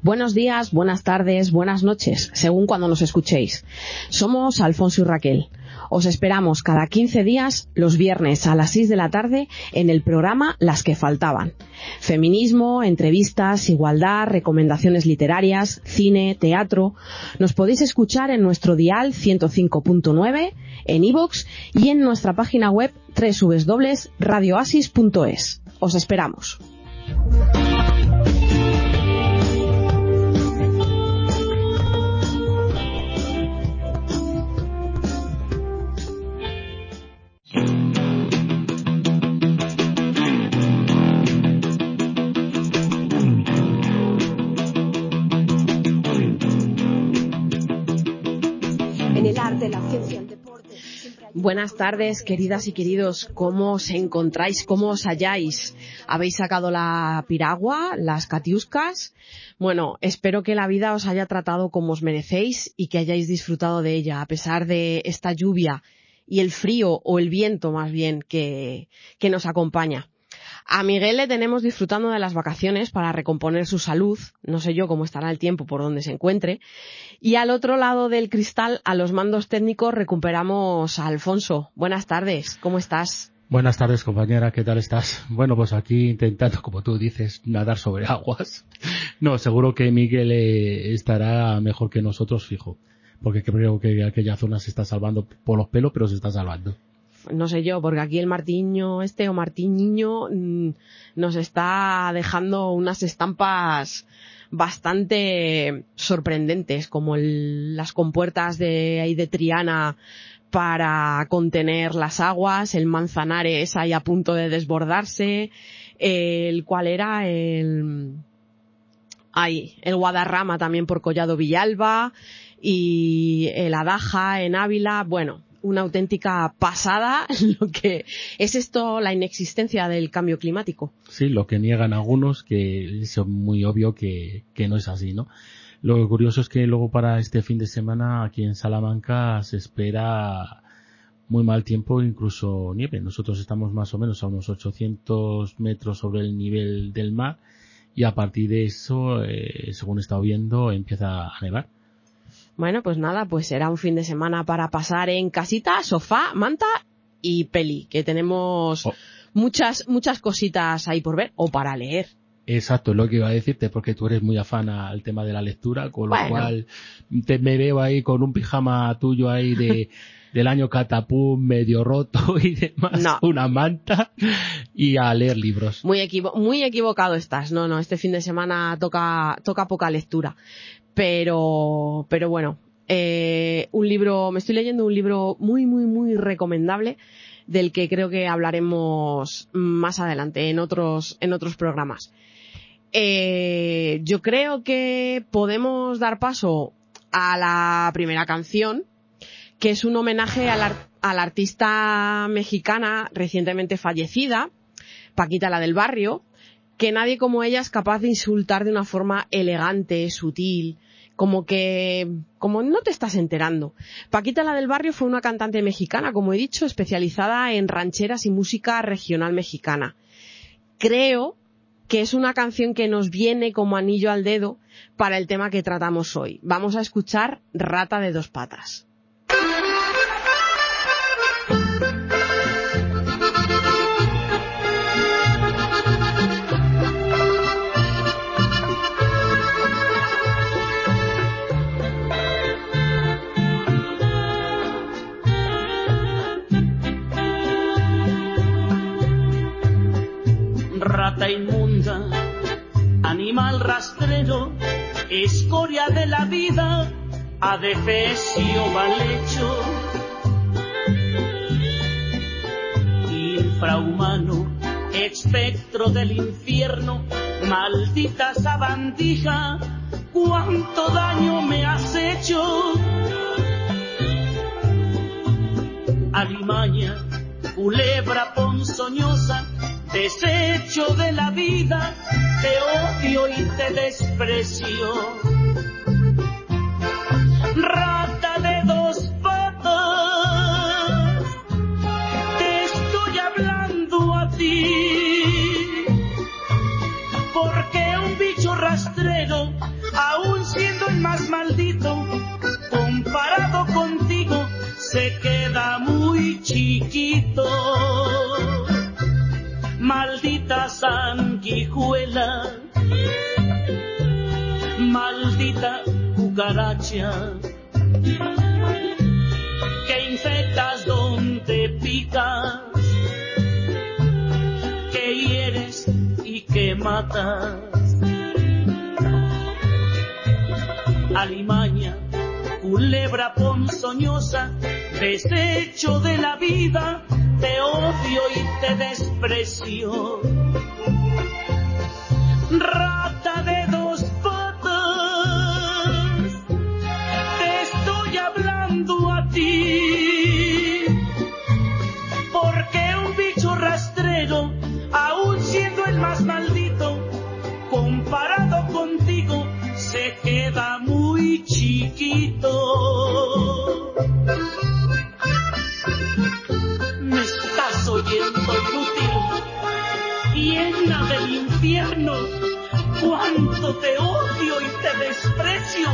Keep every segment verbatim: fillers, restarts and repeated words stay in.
Buenos días, buenas tardes, buenas noches, según cuando nos escuchéis. Somos Alfonso y Raquel. Os esperamos cada quince días, los viernes a las seis de la tarde, en el programa Las que faltaban. Feminismo, entrevistas, igualdad, recomendaciones literarias, cine, teatro. Nos podéis escuchar en nuestro dial ciento cinco punto nueve, en iVoox y en nuestra página web doble u doble u doble u punto radio asis punto es. Os esperamos. Buenas tardes, queridas y queridos. ¿Cómo os encontráis? ¿Cómo os halláis? ¿Habéis sacado la piragua, las catiuscas? Bueno, espero que la vida os haya tratado como os merecéis y que hayáis disfrutado de ella, a pesar de esta lluvia y el frío, o el viento más bien, que, que nos acompaña. A Miguel le tenemos disfrutando de las vacaciones para recomponer su salud, no sé yo cómo estará el tiempo por donde se encuentre, y al otro lado del cristal, a los mandos técnicos, recuperamos a Alfonso. Buenas tardes, ¿cómo estás? Buenas tardes, compañera, ¿qué tal estás? Bueno, pues aquí intentando, como tú dices, nadar sobre aguas. No, seguro que Miguel eh, estará mejor que nosotros, fijo, porque creo que aquella zona se está salvando por los pelos, pero se está salvando. No sé yo, porque aquí el Martiño este o Martiñiño mmm, nos está dejando unas estampas bastante sorprendentes, como el, las compuertas de ahí de Triana para contener las aguas, el Manzanares ahí a punto de desbordarse, el cual era el ahí, el Guadarrama también por Collado Villalba y el Adaja en Ávila. Bueno, una auténtica pasada lo que es esto, la inexistencia del cambio climático. Sí, lo que niegan algunos, que es muy obvio que, que no es así, ¿no? Lo curioso es que luego para este fin de semana aquí en Salamanca se espera muy mal tiempo, incluso nieve. Nosotros estamos más o menos a unos ochocientos metros sobre el nivel del mar y a partir de eso, eh, según he estado viendo, empieza a nevar. Bueno, pues nada, pues será un fin de semana para pasar en casita, sofá, manta y peli, que tenemos oh. muchas muchas cositas ahí por ver, o para leer. Exacto, es lo que iba a decirte, porque tú eres muy afán al tema de la lectura, con lo bueno. cual te me veo ahí con un pijama tuyo ahí de del año catapum medio roto y demás, no. una manta y a leer libros. Muy equivo- muy equivocado estás, no, no, este fin de semana toca toca poca lectura. Pero, pero bueno, eh, un libro, me estoy leyendo un libro muy, muy, muy recomendable, del que creo que hablaremos más adelante en otros, en otros programas. Eh, yo creo que podemos dar paso a la primera canción, que es un homenaje a la, a la artista mexicana recientemente fallecida, Paquita la del Barrio, que nadie como ella es capaz de insultar de una forma elegante, sutil, como que, como no te estás enterando. Paquita la del Barrio fue una cantante mexicana, como he dicho, especializada en rancheras y música regional mexicana. Creo que es una canción que nos viene como anillo al dedo para el tema que tratamos hoy. Vamos a escuchar Rata de dos patas. Rata inmunda, animal rastrero, escoria de la vida, adefesio mal hecho, infrahumano, espectro del infierno, maldita sabandija, cuánto daño me has hecho. Alimaña, culebra ponzoñosa, desecho de la vida, te odio y te desprecio. Rata de dos patas, te estoy hablando a ti, porque un bicho rastrero, aún siendo el más maldito, comparado contigo, se queda muy chiquito. Maldita sanguijuela, maldita cucaracha, que infectas donde picas, que hieres y que matas. Alimaña, culebra ponzoñosa, desecho de la vida, te odio y te desprecio. Rata de dos patas, te estoy hablando a ti, porque un bicho rastrero, aún siendo el más maldito, comparado contigo, se queda muy chiquito. Me estás oyendo, inútil, llena del infierno, cuánto te odio y te desprecio.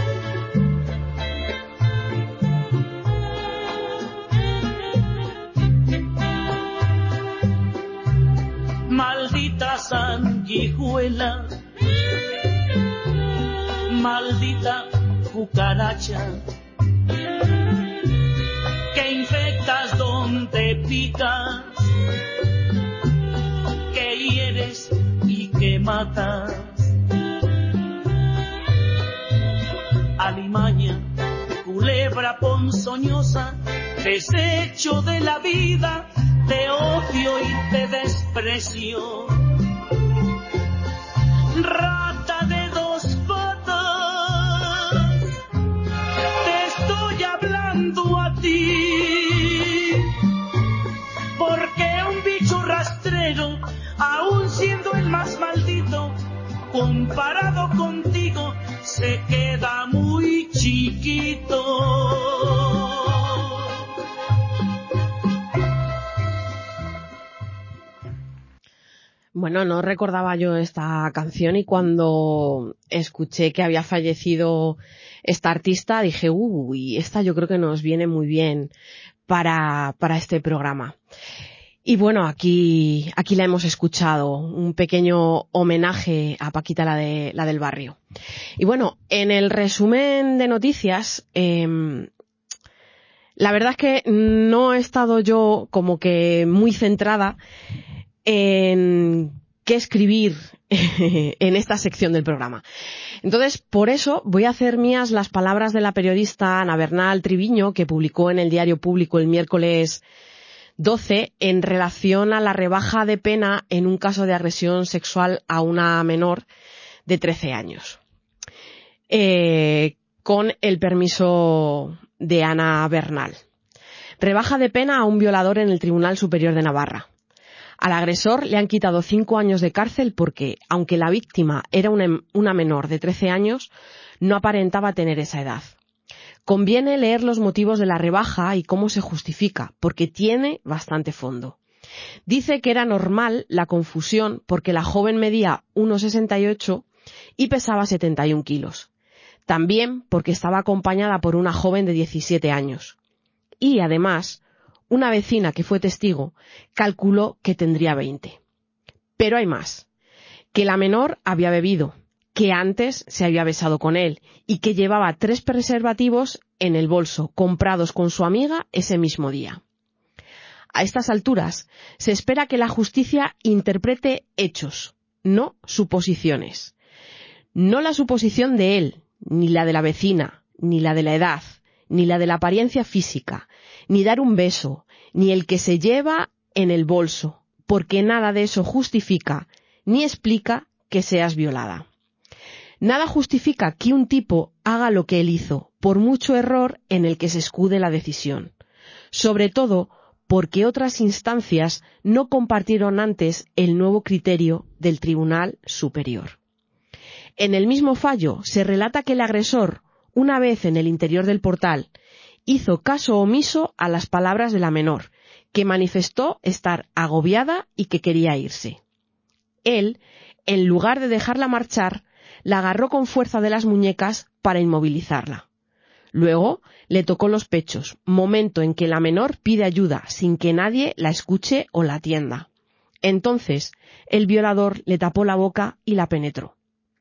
Maldita sanguijuela, maldita cucaracha, que infectas donde picas, que hieres y que matas. Alimaña, culebra ponzoñosa, desecho de la vida, te odio y te desprecio. Rata de dos patas, te estoy hablando a ti, porque un bicho rastrero, aún siendo el más maldito, comparado contigo, se queda muy chiquito. Bueno, no recordaba yo esta canción y cuando escuché que había fallecido esta artista dije, uy, esta yo creo que nos viene muy bien para, para este programa. Y bueno, aquí, aquí la hemos escuchado, un pequeño homenaje a Paquita, la de, la del barrio. Y bueno, en el resumen de noticias, eh, la verdad es que no he estado yo como que muy centrada en qué escribir en esta sección del programa. Entonces, por eso voy a hacer mías las palabras de la periodista Ana Bernal Triviño, que publicó en el Diario Público el miércoles doce en relación a la rebaja de pena en un caso de agresión sexual a una menor de trece años. Eh, con el permiso de Ana Bernal. Rebaja de pena a un violador en el Tribunal Superior de Navarra. Al agresor le han quitado cinco años de cárcel porque, aunque la víctima era una, una menor de trece años, no aparentaba tener esa edad. Conviene leer los motivos de la rebaja y cómo se justifica, porque tiene bastante fondo. Dice que era normal la confusión porque la joven medía uno sesenta y ocho y pesaba setenta y un kilos. También porque estaba acompañada por una joven de diecisiete años. Y, además, una vecina que fue testigo calculó que tendría veinte. Pero hay más. Que la menor había bebido, que antes se había besado con él y que llevaba tres preservativos en el bolso, comprados con su amiga ese mismo día. A estas alturas, se espera que la justicia interprete hechos, no suposiciones. No la suposición de él, ni la de la vecina, ni la de la edad, ni la de la apariencia física, ni dar un beso, ni el que se lleva en el bolso, porque nada de eso justifica ni explica que seas violada. Nada justifica que un tipo haga lo que él hizo, por mucho error en el que se escude la decisión. Sobre todo porque otras instancias no compartieron antes el nuevo criterio del Tribunal Superior. En el mismo fallo se relata que el agresor, una vez en el interior del portal, hizo caso omiso a las palabras de la menor, que manifestó estar agobiada y que quería irse. Él, en lugar de dejarla marchar, la agarró con fuerza de las muñecas para inmovilizarla. Luego le tocó los pechos, momento en que la menor pide ayuda sin que nadie la escuche o la atienda. Entonces, el violador le tapó la boca y la penetró.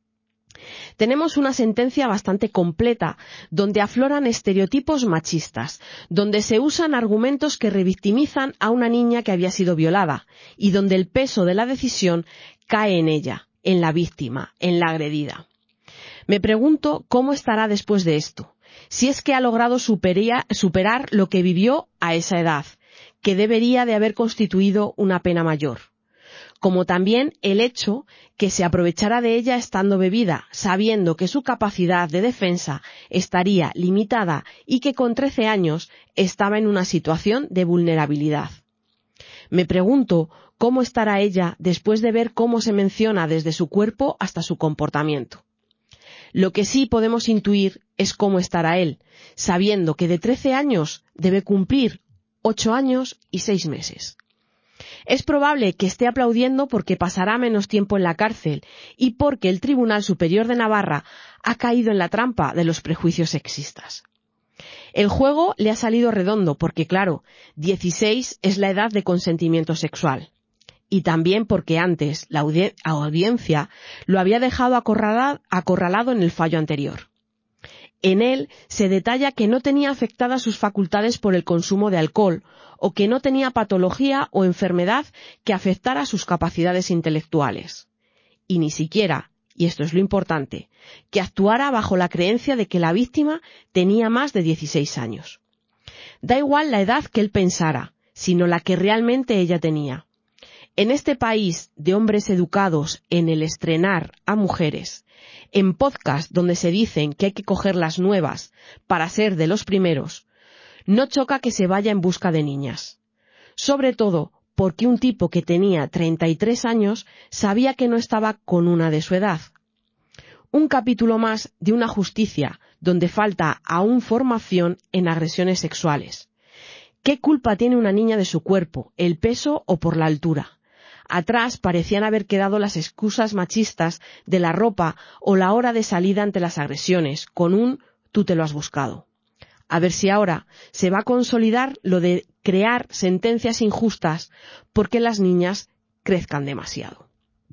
Tenemos una sentencia bastante completa, donde afloran estereotipos machistas, donde se usan argumentos que revictimizan a una niña que había sido violada, y donde el peso de la decisión cae en ella, en la víctima, en la agredida. Me pregunto cómo estará después de esto, si es que ha logrado superia, superar lo que vivió a esa edad, que debería de haber constituido una pena mayor. Como también el hecho que se aprovechara de ella estando bebida, sabiendo que su capacidad de defensa estaría limitada y que con trece años estaba en una situación de vulnerabilidad. Me pregunto cómo estará ella después de ver cómo se menciona desde su cuerpo hasta su comportamiento. Lo que sí podemos intuir es cómo estará él, sabiendo que de trece años debe cumplir ocho años y seis meses. Es probable que esté aplaudiendo porque pasará menos tiempo en la cárcel y porque el Tribunal Superior de Navarra ha caído en la trampa de los prejuicios sexistas. El juego le ha salido redondo porque, claro, dieciséis es la edad de consentimiento sexual. Y también porque antes la audi- audiencia lo había dejado acorralado, acorralado en el fallo anterior. En él se detalla que no tenía afectadas sus facultades por el consumo de alcohol o que no tenía patología o enfermedad que afectara sus capacidades intelectuales. Y ni siquiera, y esto es lo importante, que actuara bajo la creencia de que la víctima tenía más de dieciséis años. Da igual la edad que él pensara, sino la que realmente ella tenía. En este país de hombres educados en el estrenar a mujeres, en podcast donde se dicen que hay que coger las nuevas para ser de los primeros, no choca que se vaya en busca de niñas. Sobre todo porque un tipo que tenía treinta y tres años sabía que no estaba con una de su edad. Un capítulo más de una justicia donde falta aún formación en agresiones sexuales. ¿Qué culpa tiene una niña de su cuerpo, el peso o por la altura? Atrás parecían haber quedado las excusas machistas de la ropa o la hora de salida ante las agresiones, con un tú te lo has buscado. A ver si ahora se va a consolidar lo de crear sentencias injustas porque las niñas crezcan demasiado.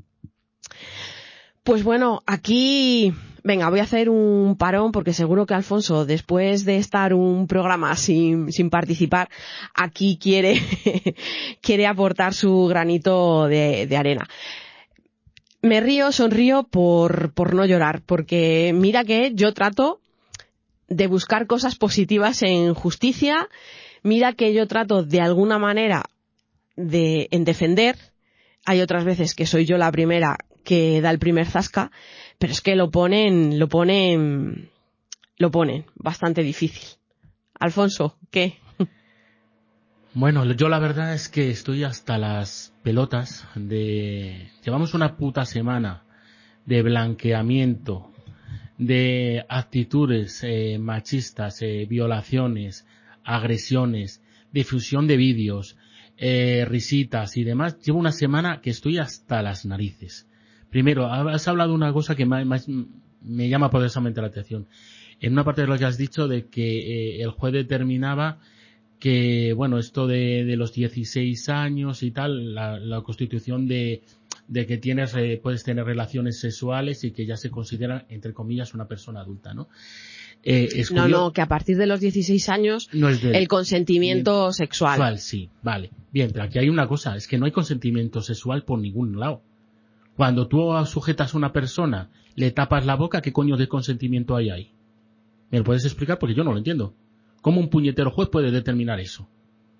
Pues bueno, aquí, venga, voy a hacer un parón porque seguro que Alfonso, después de estar un programa sin, sin participar, aquí quiere, quiere aportar su granito de, de arena. Me río, sonrío por, por no llorar, porque mira que yo trato de buscar cosas positivas en justicia, mira que yo trato de alguna manera de, en defender, hay otras veces que soy yo la primera que da el primer zasca, pero es que lo ponen, lo ponen, lo ponen bastante difícil. Alfonso, ¿qué? Bueno, yo la verdad es que estoy hasta las pelotas de... Llevamos una puta semana de blanqueamiento, de actitudes eh, machistas, eh, violaciones, agresiones, difusión de vídeos, eh, risitas y demás. Llevo una semana que estoy hasta las narices. Primero, has hablado de una cosa que me, me llama poderosamente la atención. En una parte de lo que has dicho de que eh, el juez determinaba que, bueno, esto de, de los dieciséis años y tal, la, la constitución de, de que tienes, eh, puedes tener relaciones sexuales y que ya se considera, entre comillas, una persona adulta, ¿no? Eh, es no, curioso, no, que a partir de los dieciséis años no es del, el consentimiento sexual. sexual. Sí, vale. Bien, pero aquí hay una cosa, es que no hay consentimiento sexual por ningún lado. Cuando tú sujetas a una persona, le tapas la boca, ¿qué coño de consentimiento hay ahí? ¿Me lo puedes explicar? Porque yo no lo entiendo. ¿Cómo un puñetero juez puede determinar eso?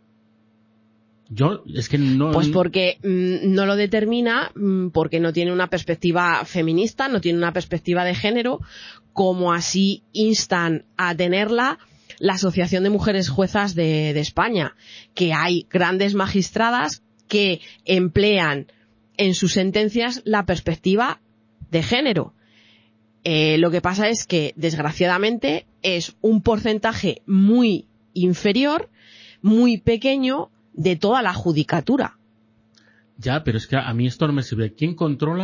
Yo, es que no... Pues porque mmm, no lo determina mmm, porque no tiene una perspectiva feminista, no tiene una perspectiva de género, como así instan a tenerla la Asociación de Mujeres Juezas de, de España, que hay grandes magistradas que emplean en sus sentencias la perspectiva de género. Eh, lo que pasa es que, desgraciadamente, es un porcentaje muy inferior, muy pequeño, de toda la judicatura. Ya, pero es que a mí esto no me sirve. ¿Quién controla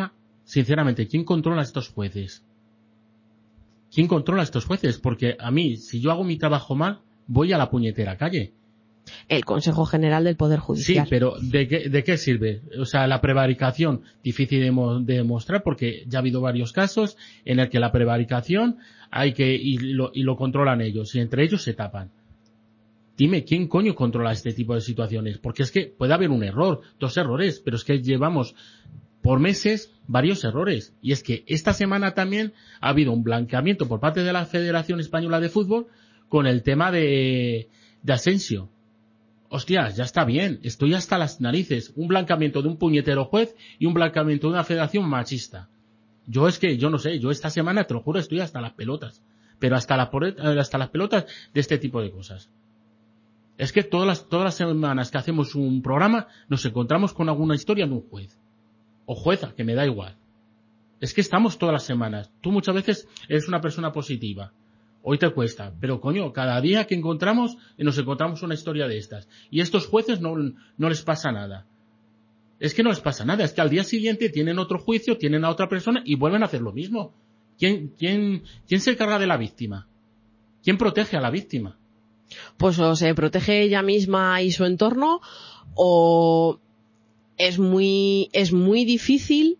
sinceramente, ¿quién controla a estos jueces? ¿Quién controla a estos jueces? Porque a mí, si yo hago mi trabajo mal, voy a la puñetera calle. El Consejo General del Poder Judicial. Sí, pero ¿de qué, de qué sirve? O sea, la prevaricación, difícil de, mo- de demostrar porque ya ha habido varios casos en el que la prevaricación hay que, y lo, y lo controlan ellos, y entre ellos se tapan. Dime, ¿quién coño controla este tipo de situaciones? Porque es que puede haber un error, dos errores, pero es que llevamos por meses varios errores. Y es que esta semana también ha habido un blanqueamiento por parte de la Federación Española de Fútbol con el tema de, de Asensio. Hostias, ya está bien, estoy hasta las narices. Un blanqueamiento de un puñetero juez y un blanqueamiento de una federación machista. Yo es que, yo no sé, yo esta semana, te lo juro, estoy hasta las pelotas. Pero hasta, la, hasta las pelotas de este tipo de cosas. Es que todas las, todas las semanas que hacemos un programa nos encontramos con alguna historia de un juez. O jueza, que me da igual. Es que estamos todas las semanas. Tú muchas veces eres una persona positiva. Hoy te cuesta, pero coño, cada día que encontramos, nos encontramos una historia de estas. Y a estos jueces no, no les pasa nada. Es que no les pasa nada, es que al día siguiente tienen otro juicio, tienen a otra persona y vuelven a hacer lo mismo. ¿Quién, quién, quién se encarga de la víctima? ¿Quién protege a la víctima? Pues o se protege ella misma y su entorno, o es muy, es muy difícil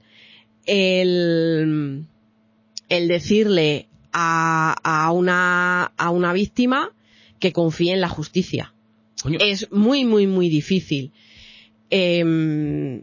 el, el decirle a, a una, a una víctima que confíe en la justicia. Coño. Es muy, muy, muy difícil. Eh,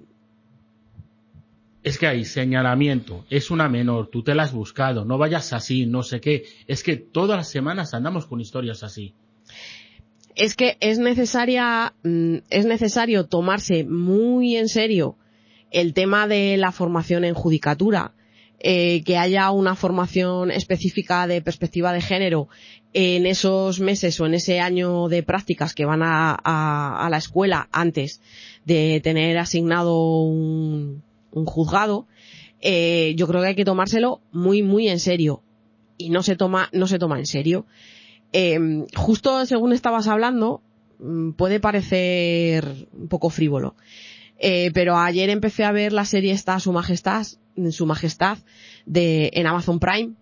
Es que hay señalamiento, es una menor, tú te la has buscado, no vayas así, no sé qué. Es que todas las semanas andamos con historias así. Es que es necesaria, es necesario tomarse muy en serio el tema de la formación en judicatura, eh, que haya una formación específica de perspectiva de género en esos meses o en ese año de prácticas que van a, a, a la escuela antes de tener asignado un, un juzgado. Eh, yo creo que hay que tomárselo muy, muy en serio. Y no se toma, no se toma en serio. Eh, justo según estabas hablando, puede parecer un poco frívolo, eh, pero ayer empecé a ver la serie esta Su Majestad, Su Majestad de, en Amazon Prime,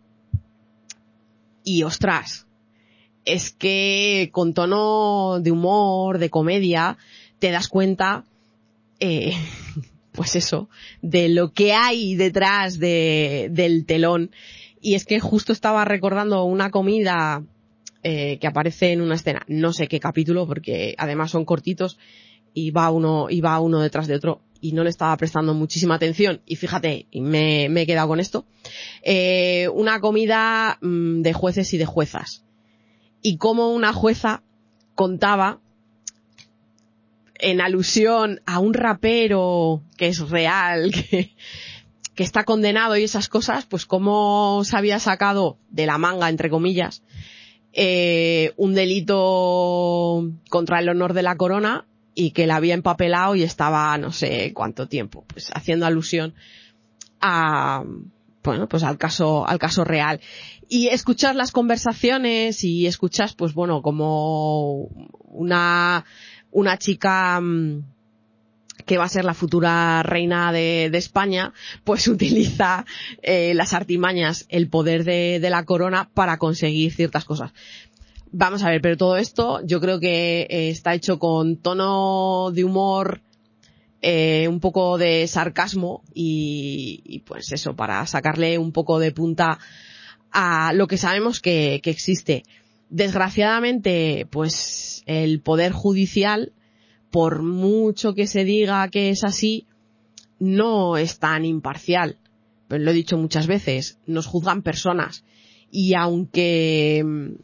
y ostras, es que con tono de humor, de comedia, te das cuenta, eh, pues eso, de lo que hay detrás de, del telón. Y es que justo estaba recordando una comida Eh, que aparece en una escena, no sé qué capítulo, porque además son cortitos y va uno, y va uno detrás de otro, y no le estaba prestando muchísima atención, y fíjate, y me, me he quedado con esto. Eh, una comida mmm, de jueces y de juezas, y cómo una jueza contaba, en alusión a un rapero que es real, que, que está condenado y esas cosas, pues cómo se había sacado de la manga, entre comillas, Eh, un delito contra el honor de la corona, y que la había empapelado y estaba no sé cuánto tiempo, pues haciendo alusión a, bueno, pues al caso, al caso real. Y escuchas las conversaciones y escuchas, pues bueno, como una, una chica que va a ser la futura reina de, de España, pues utiliza eh, las artimañas, el poder de, de la corona para conseguir ciertas cosas. Vamos a ver, pero todo esto yo creo que eh, está hecho con tono de humor, eh, un poco de sarcasmo y, y pues eso, para sacarle un poco de punta a lo que sabemos que, que existe. Desgraciadamente, pues el poder judicial, por mucho que se diga que es así, no es tan imparcial. Pero lo he dicho muchas veces, nos juzgan personas. Y aunque,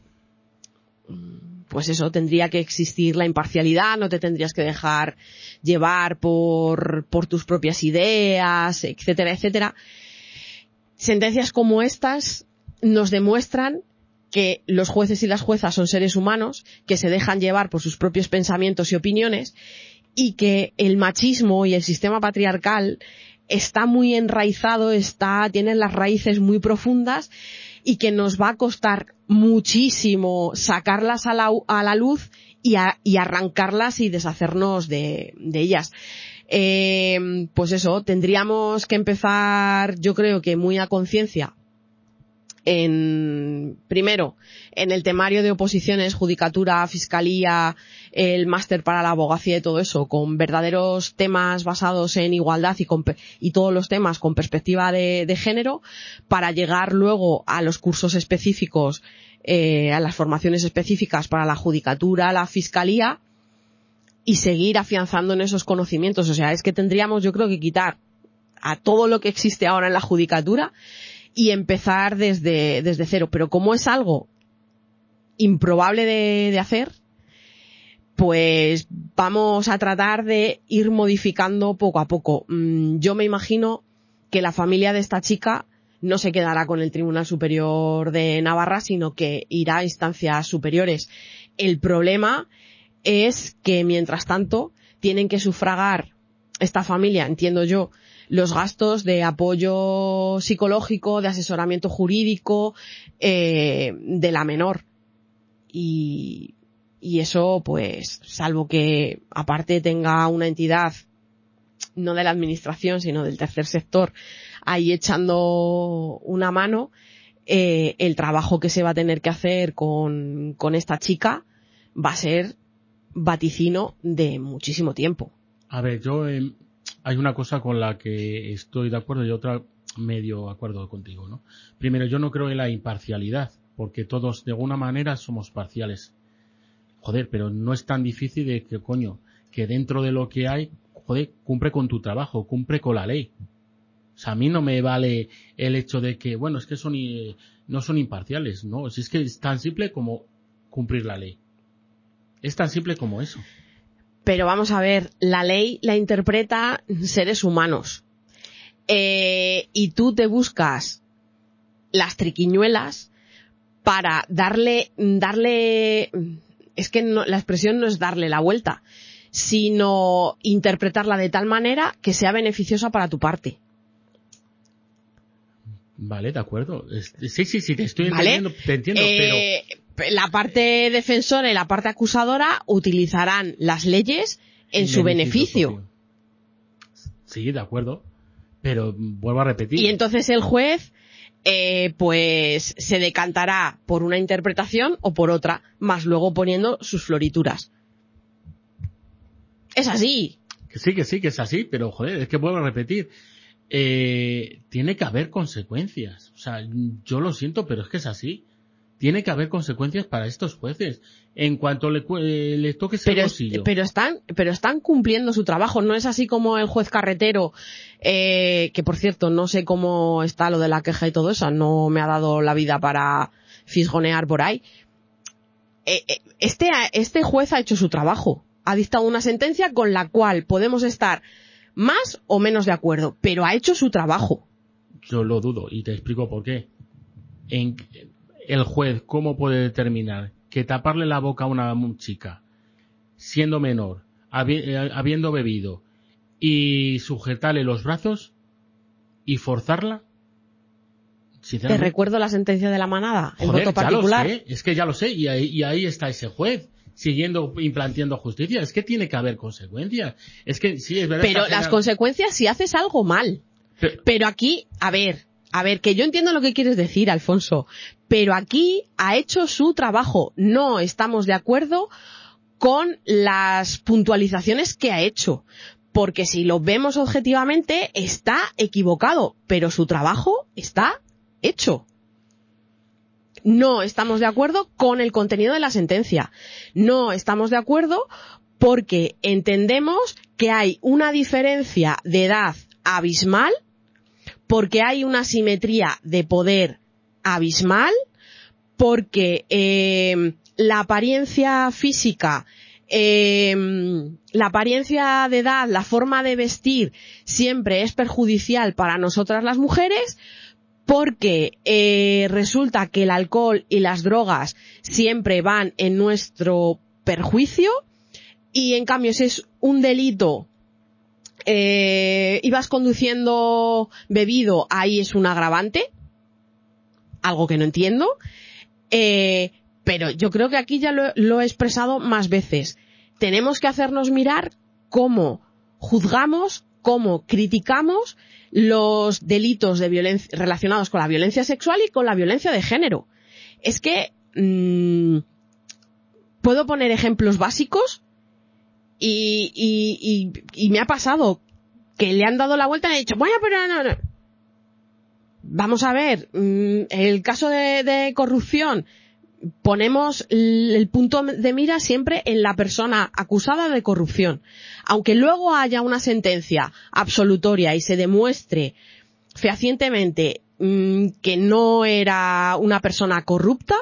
pues eso, tendría que existir la imparcialidad, no te tendrías que dejar llevar por, por tus propias ideas, etcétera, etcétera. Sentencias como estas nos demuestran que los jueces y las juezas son seres humanos que se dejan llevar por sus propios pensamientos y opiniones, y que el machismo y el sistema patriarcal está muy enraizado, está, tiene las raíces muy profundas, y que nos va a costar muchísimo sacarlas a la, a la luz y, a, y arrancarlas y deshacernos de, de ellas. Eh, pues eso, tendríamos que empezar, yo creo que muy a conciencia, en, primero, en el temario de oposiciones, judicatura, fiscalía, el máster para la abogacía y todo eso, con verdaderos temas basados en igualdad y, con, y todos los temas con perspectiva de, de género, para llegar luego a los cursos específicos, eh, a las formaciones específicas para la judicatura, la fiscalía, y seguir afianzando en esos conocimientos. O sea, es que tendríamos, yo creo, que quitar a todo lo que existe ahora en la judicatura y empezar desde, desde cero. Pero como es algo improbable de, de hacer, pues vamos a tratar de ir modificando poco a poco. Yo me imagino que la familia de esta chica no se quedará con el Tribunal Superior de Navarra, sino que irá a instancias superiores. El problema es que, mientras tanto, tienen que sufragar esta familia, entiendo yo, los gastos de apoyo psicológico, de asesoramiento jurídico, eh, de la menor. Y, y eso, pues, salvo que aparte tenga una entidad, no de la administración, sino del tercer sector, ahí echando una mano, eh, el trabajo que se va a tener que hacer con, con esta chica va a ser vaticino de muchísimo tiempo. A ver, yo eh, hay una cosa con la que estoy de acuerdo y otra medio de acuerdo contigo, ¿no? Primero, yo no creo en la imparcialidad, porque todos de alguna manera somos parciales. Joder, pero no es tan difícil de que, coño, que dentro de lo que hay, joder, cumple con tu trabajo, cumple con la ley. O sea, a mí no me vale el hecho de que, bueno, es que son eh, no son imparciales, ¿no? Si es que es tan simple como cumplir la ley. Es tan simple como eso. Pero vamos a ver, la ley la interpreta seres humanos. Eh, y tú te buscas las triquiñuelas para darle, darle, es que no, la expresión no es darle la vuelta, sino interpretarla de tal manera que sea beneficiosa para tu parte. Vale, de acuerdo. Sí, sí, sí, te estoy ¿Vale? entendiendo, te entiendo, eh, pero... La parte defensora y la parte acusadora utilizarán las leyes en su beneficio. beneficio. Sí, de acuerdo. Pero vuelvo a repetir. Y entonces el juez, eh, pues, se decantará por una interpretación o por otra, más luego poniendo sus florituras. Es así. Que sí, que sí, que es así, pero joder, es que vuelvo a repetir. Eh, tiene que haber consecuencias. O sea, yo lo siento, pero es que es así. Tiene que haber consecuencias para estos jueces. En cuanto le, eh, le toque ese pero, bolsillo. Pero están, pero están cumpliendo su trabajo. No es así como el juez Carretero, eh, que por cierto, no sé cómo está lo de la queja y todo eso. No me ha dado la vida para fisgonear por ahí. Eh, eh, este, este juez ha hecho su trabajo. Ha dictado una sentencia con la cual podemos estar más o menos de acuerdo, pero ha hecho su trabajo. Yo lo dudo y te explico por qué. En, el juez, ¿cómo puede determinar que taparle la boca a una chica, siendo menor, habi, habiendo bebido, y sujetarle los brazos y forzarla? Te recuerdo la sentencia de la manada, el Joder, voto particular. Ya lo sé, es que ya lo sé, y ahí, y ahí está ese juez, siguiendo implantando justicia. Es que tiene que haber consecuencias. Es que sí, es verdad. Pero las general... consecuencias si haces algo mal. Pero, pero aquí, a ver, a ver, que yo entiendo lo que quieres decir, Alfonso, pero aquí ha hecho su trabajo. No estamos de acuerdo con las puntualizaciones que ha hecho, porque si lo vemos objetivamente está equivocado, pero su trabajo está hecho. No estamos de acuerdo con el contenido de la sentencia. No estamos de acuerdo porque entendemos que hay una diferencia de edad abismal, porque hay una asimetría de poder abismal, porque eh, la apariencia física, eh, la apariencia de edad, la forma de vestir siempre es perjudicial para nosotras las mujeres, porque eh, resulta que el alcohol y las drogas siempre van en nuestro perjuicio, y en cambio si es un delito, eh, ibas conduciendo bebido, ahí es un agravante, algo que no entiendo, eh, pero yo creo que aquí ya lo, lo he expresado más veces. Tenemos que hacernos mirar cómo juzgamos, cómo criticamos los delitos de violencia relacionados con la violencia sexual y con la violencia de género. Es que mmm, puedo poner ejemplos básicos y, y, y, y me ha pasado que le han dado la vuelta y han dicho, bueno, pero no, no. Vamos a ver, el caso de, de corrupción, ponemos el punto de mira siempre en la persona acusada de corrupción. Aunque luego haya una sentencia absolutoria y se demuestre fehacientemente mmm, que no era una persona corrupta,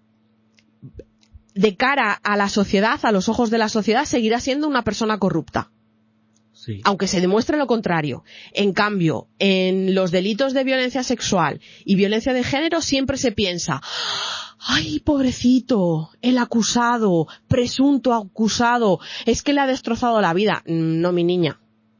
de cara a la sociedad, a los ojos de la sociedad, seguirá siendo una persona corrupta. Sí. Aunque se demuestre lo contrario. En cambio, en los delitos de violencia sexual y violencia de género siempre se piensa, ¡ay, pobrecito! El acusado, presunto acusado, es que le ha destrozado la vida. No, mi niña.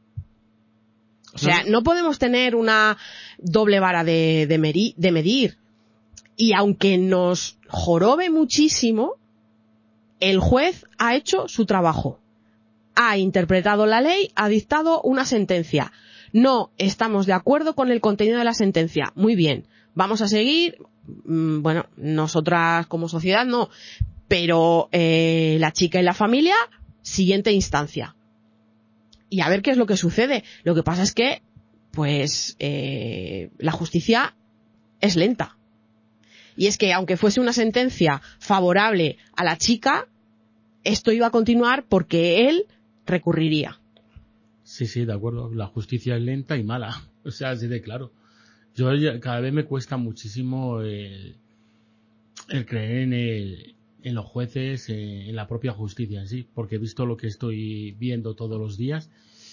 O sea, no podemos tener una doble vara de, de, meri, de medir. Y aunque nos jorobe muchísimo, el juez ha hecho su trabajo. Ha interpretado la ley, ha dictado una sentencia. No estamos de acuerdo con el contenido de la sentencia. Muy bien, vamos a seguir. Bueno, nosotras como sociedad no, pero eh, la chica y la familia, siguiente instancia. Y a ver qué es lo que sucede. Lo que pasa es que, pues, eh, la justicia es lenta. Y es que aunque fuese una sentencia favorable a la chica, esto iba a continuar porque él recurriría. Sí, sí, de acuerdo. La justicia es lenta y mala. O sea, así de claro. Yo ya, cada vez me cuesta muchísimo el, el creer en, el, en los jueces, en la propia justicia en sí, porque he visto lo que estoy viendo todos los días.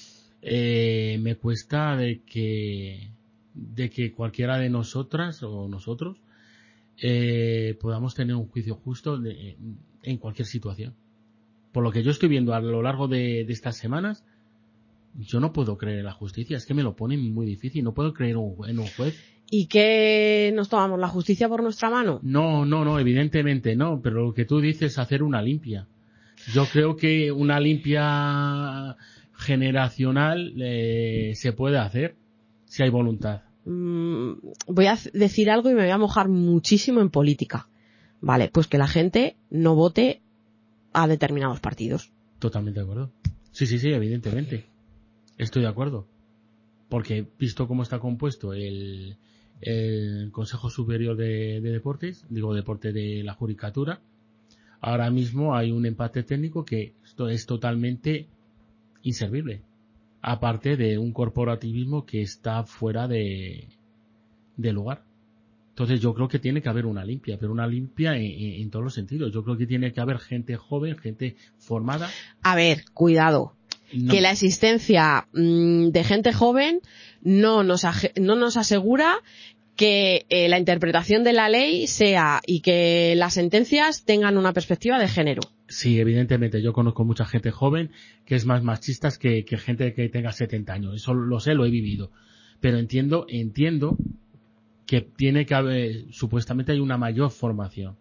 Eh, me cuesta de que, de que cualquiera de nosotras o nosotros eh, podamos tener un juicio justo de, en, en cualquier situación. Por lo que yo estoy viendo a lo largo de, de estas semanas, yo no puedo creer en la justicia, es que me lo ponen muy difícil, no puedo creer un, en un juez. ¿Y qué nos tomamos, la justicia por nuestra mano? No, no, no, evidentemente no, pero lo que tú dices, hacer una limpia. Yo creo que una limpia generacional eh, se puede hacer si hay voluntad. Mm, voy a decir algo y me voy a mojar muchísimo en política. Vale, pues que la gente no vote a determinados partidos. Totalmente de acuerdo. Sí, sí, sí, evidentemente. Estoy de acuerdo. Porque visto cómo está compuesto el, el Consejo Superior de, de Deportes, digo deporte de la Judicatura, ahora mismo hay un empate técnico que esto es totalmente inservible. Aparte de un corporativismo que está fuera de, de lugar. Entonces yo creo que tiene que haber una limpia, pero una limpia en, en, en todos los sentidos. Yo creo que tiene que haber gente joven, gente formada. A ver, cuidado. No. Que la existencia mmm, de gente joven no nos, no nos asegura que eh, la interpretación de la ley sea y que las sentencias tengan una perspectiva de género. Sí, evidentemente. Yo conozco mucha gente joven que es más machistas que, que gente que tenga setenta años. Eso lo sé, lo he vivido. Pero entiendo, entiendo que tiene que haber, supuestamente hay una mayor formación.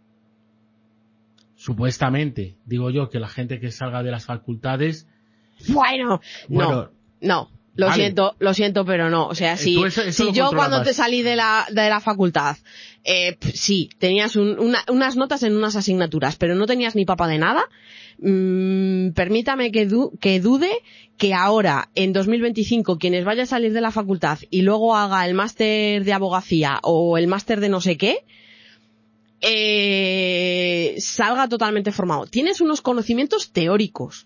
Supuestamente, digo yo, que la gente que salga de las facultades. Bueno, bueno no, no, lo vale. siento, lo siento, pero no. O sea, si, eso, eso si yo cuando más. te salí de la, de la facultad, eh, sí, tenías un, una, unas notas en unas asignaturas, pero no tenías ni papa de nada, mmm, permítame que, du, que dude que ahora, en dos mil veinticinco, quienes vaya a salir de la facultad y luego haga el máster de abogacía o el máster de no sé qué, eh, salga totalmente formado. Tienes unos conocimientos teóricos.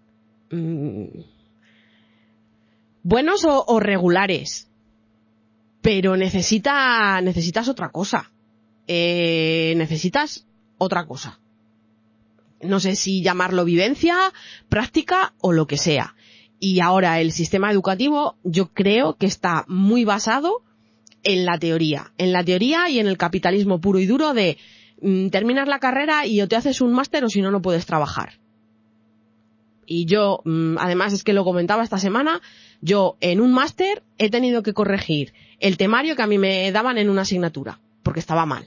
Buenos o, o regulares, pero necesita necesitas otra cosa, eh, necesitas otra cosa, no sé si llamarlo vivencia, práctica o lo que sea. Y ahora el sistema educativo yo creo que está muy basado en la teoría, en la teoría y en el capitalismo puro y duro de mm, terminas la carrera y o te haces un máster o si no no puedes trabajar. Y yo, además es que lo comentaba esta semana, yo en un máster he tenido que corregir el temario que a mí me daban en una asignatura, porque estaba mal.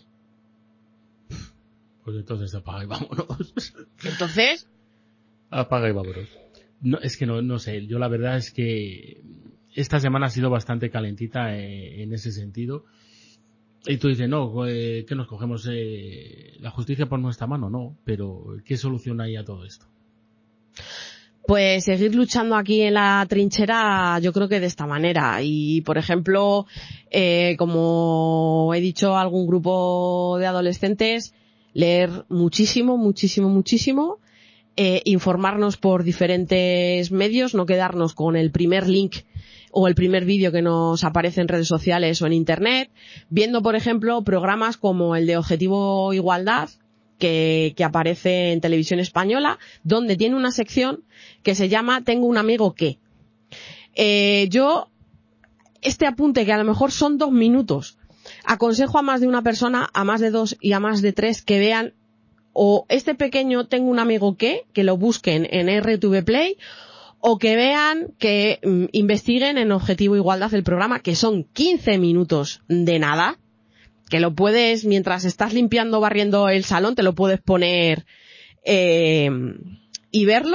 Pues entonces apaga y vámonos. Entonces... Apaga y vámonos. No, es que no, no sé, yo la verdad es que esta semana ha sido bastante calentita eh, en ese sentido. Y tú dices, no, eh, ¿qué nos cogemos? Eh, ¿La justicia por nuestra mano? No, pero ¿qué solución hay a todo esto? Pues seguir luchando aquí en la trinchera, yo creo que de esta manera. Y, por ejemplo, eh, como he dicho a algún grupo de adolescentes, leer muchísimo, muchísimo, muchísimo, eh, informarnos por diferentes medios, no quedarnos con el primer link o el primer vídeo que nos aparece en redes sociales o en internet, viendo, por ejemplo, programas como el de Objetivo Igualdad, que, que aparece en Televisión Española, donde tiene una sección que se llama Tengo un amigo que. Eh, yo, este apunte, que a lo mejor son dos minutos, aconsejo a más de una persona, a más de dos y a más de tres, que vean o este pequeño Tengo un amigo que, que lo busquen en R T V Play, o que vean, que mm, investiguen en Objetivo Igualdad el programa, que son quince minutos de nada, que lo puedes, mientras estás limpiando, barriendo el salón, te lo puedes poner eh, y verlo,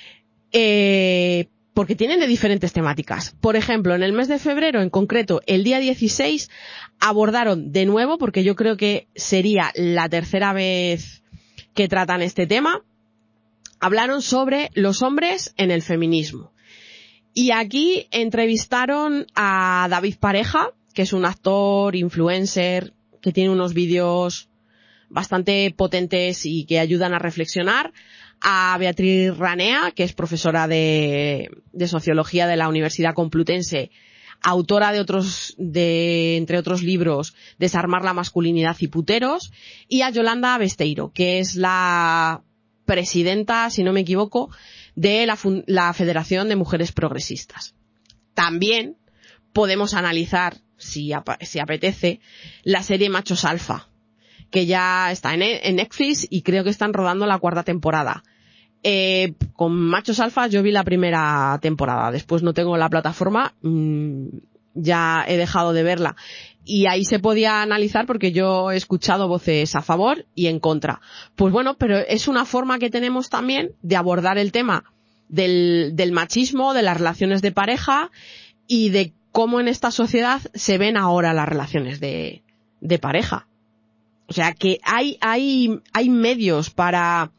eh, porque tienen de diferentes temáticas. Por ejemplo, en el mes de febrero, en concreto, el día dieciséis, abordaron de nuevo, porque yo creo que sería la tercera vez que tratan este tema, hablaron sobre los hombres en el feminismo. Y aquí entrevistaron a David Pareja, que es un actor, influencer, que tiene unos vídeos bastante potentes y que ayudan a reflexionar, a Beatriz Ranea, que es profesora de, de Sociología de la Universidad Complutense, autora de otros, de, entre otros libros, Desarmar la masculinidad y puteros, y a Yolanda Besteiro, que es la presidenta, si no me equivoco, de la, la Federación de Mujeres Progresistas. También podemos analizar, si, si apetece, la serie Machos Alfa, que ya está en, en Netflix y creo que están rodando la cuarta temporada. Eh, con Machos Alfa yo vi la primera temporada, después no tengo la plataforma, mmm, ya he dejado de verla. Y ahí se podía analizar, porque yo he escuchado voces a favor y en contra. Pues bueno, pero es una forma que tenemos también de abordar el tema del, del machismo, de las relaciones de pareja y de cómo en esta sociedad se ven ahora las relaciones de, de pareja. O sea que hay, hay, hay medios para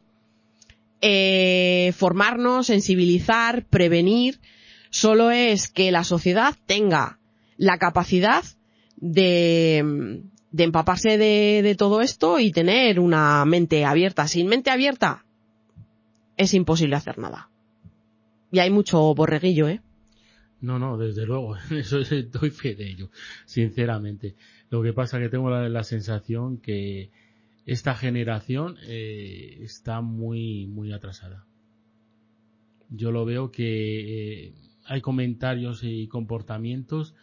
eh, formarnos, sensibilizar, prevenir. Solo es que la sociedad tenga la capacidad de, de empaparse de, de todo esto y tener una mente abierta. Sin mente abierta es imposible hacer nada. Y hay mucho borreguillo, ¿eh? No, no, desde luego, eso doy fe de ello, sinceramente. Lo que pasa es que tengo la, la sensación que esta generación eh, está muy, muy atrasada. Yo lo veo que eh, hay comentarios y comportamientos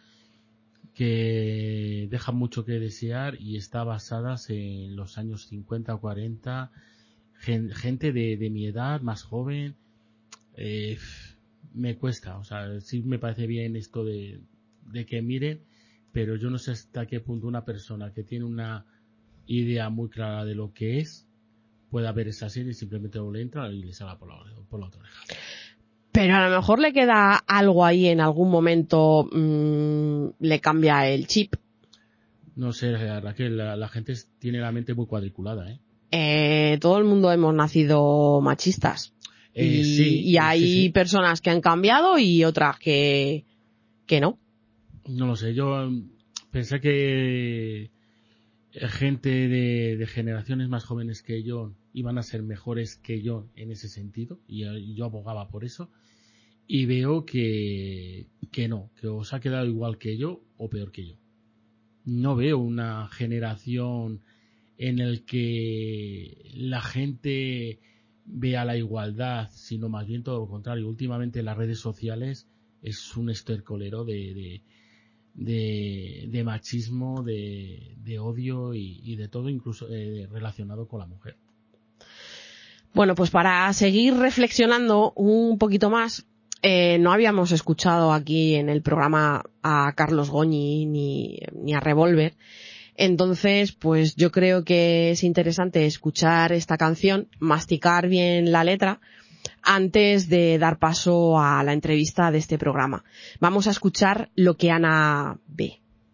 que dejan mucho que desear y está basadas en los años cincuenta o cuarenta, gen, gente de, de mi edad, más joven, eh, me cuesta, o sea, sí me parece bien esto de, de que miren, pero yo no sé hasta qué punto una persona que tiene una idea muy clara de lo que es pueda ver esa serie y simplemente no le entra y le salga por la, por la otra oreja. Pero a lo mejor le queda algo ahí en algún momento, mmm, le cambia el chip. No sé, Raquel, la, la gente tiene la mente muy cuadriculada, ¿eh? Eh, todo el mundo hemos nacido machistas. Eh, y, sí, y hay sí, sí. personas que han cambiado y otras que, que no. No lo sé, yo pensé que gente de, de generaciones más jóvenes que yo iban a ser mejores que yo en ese sentido, y, y yo abogaba por eso, y veo que, que no, que os ha quedado igual que yo o peor que yo. No veo una generación en el que la gente vea la igualdad, sino más bien todo lo contrario. Últimamente las redes sociales es un estercolero de, de, de, de machismo, de, de odio y, y de todo, incluso eh, relacionado con la mujer. Bueno, pues para seguir reflexionando un poquito más, eh, no habíamos escuchado aquí en el programa a Carlos Goñi ni, ni a Revolver. Entonces, pues yo creo que es interesante escuchar esta canción, masticar bien la letra antes de dar paso a la entrevista de este programa. Vamos a escuchar lo que Ana ve.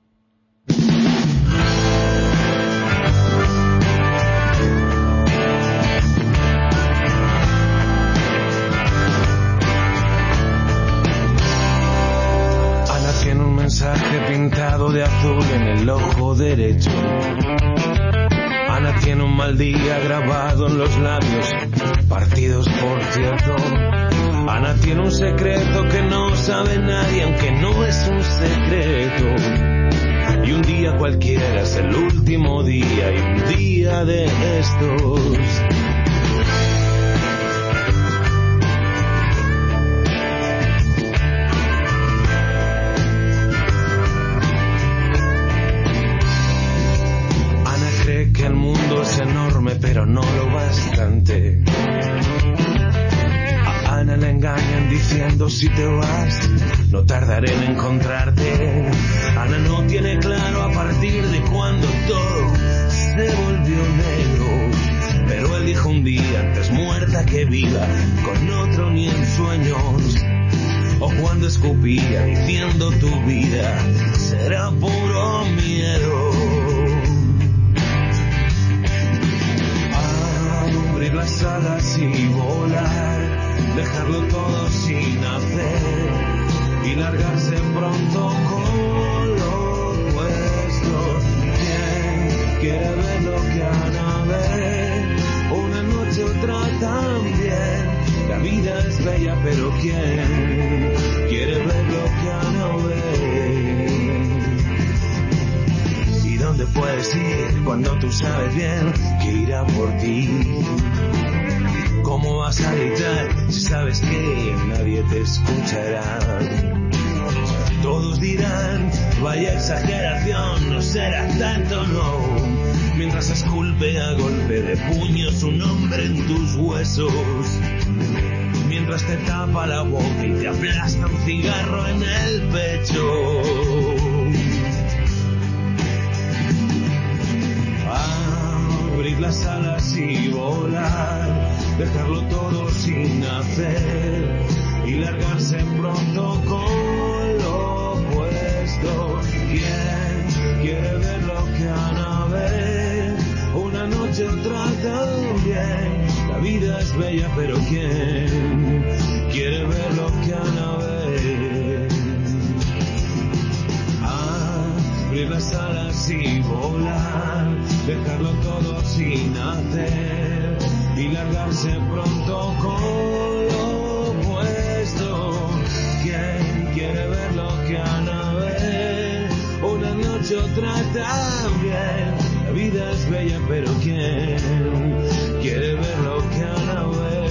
Ana tiene un mensaje pintado de azul en el ojo derecho. Ana tiene un mal día grabado en los labios, partidos por cierto. Ana tiene un secreto que no sabe nadie, aunque no es un secreto. Y un día cualquiera es el último día, y un día de estos. Que el mundo es enorme, pero no lo bastante. A Ana le engañan diciendo: si te vas, no tardaré en encontrarte. Ana no tiene claro a partir de cuándo todo se volvió negro, pero él dijo un día, antes muerta que viva, con otro ni en sueños. O cuando escupía diciendo tu vida será puro miedo. Abrir las alas y volar, dejarlo todo sin hacer y largarse pronto con lo opuesto. ¿Quién quiere ver lo que Ana ve? Una noche, otra también. La vida es bella, pero ¿quién quiere ver lo que Ana ve? ¿Y dónde puedes ir cuando tú sabes bien que irá por ti? ¿Cómo vas a gritar si sabes que nadie te escuchará? Todos dirán, vaya exageración, no será tanto, no. Mientras esculpe a golpe de puño su nombre en tus huesos. Mientras te tapa la boca y te aplasta un cigarro en el pecho. Abrir las alas y volar, dejarlo todo sin hacer y largarse pronto con lo opuesto. ¿Quién quiere ver lo que Ana ve? Una noche, otra también. La vida es bella, pero ¿quién quiere ver lo que Ana ve? Abrir las alas y volar, dejarlo todo sin hacer y largarse pronto con lo opuesto. ¿Quién quiere ver lo que Ana ve? Una noche, otra también. La vida es bella, pero ¿quién quiere ver lo que Ana ve?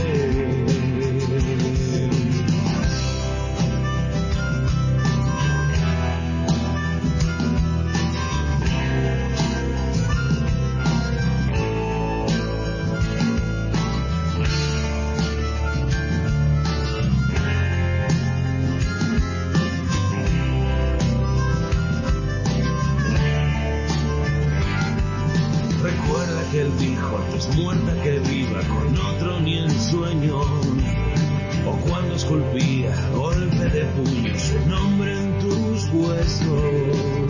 Él dijo, antes muerta que viva, con otro ni en sueños. O cuando esculpía golpe de puño su nombre en tus huesos.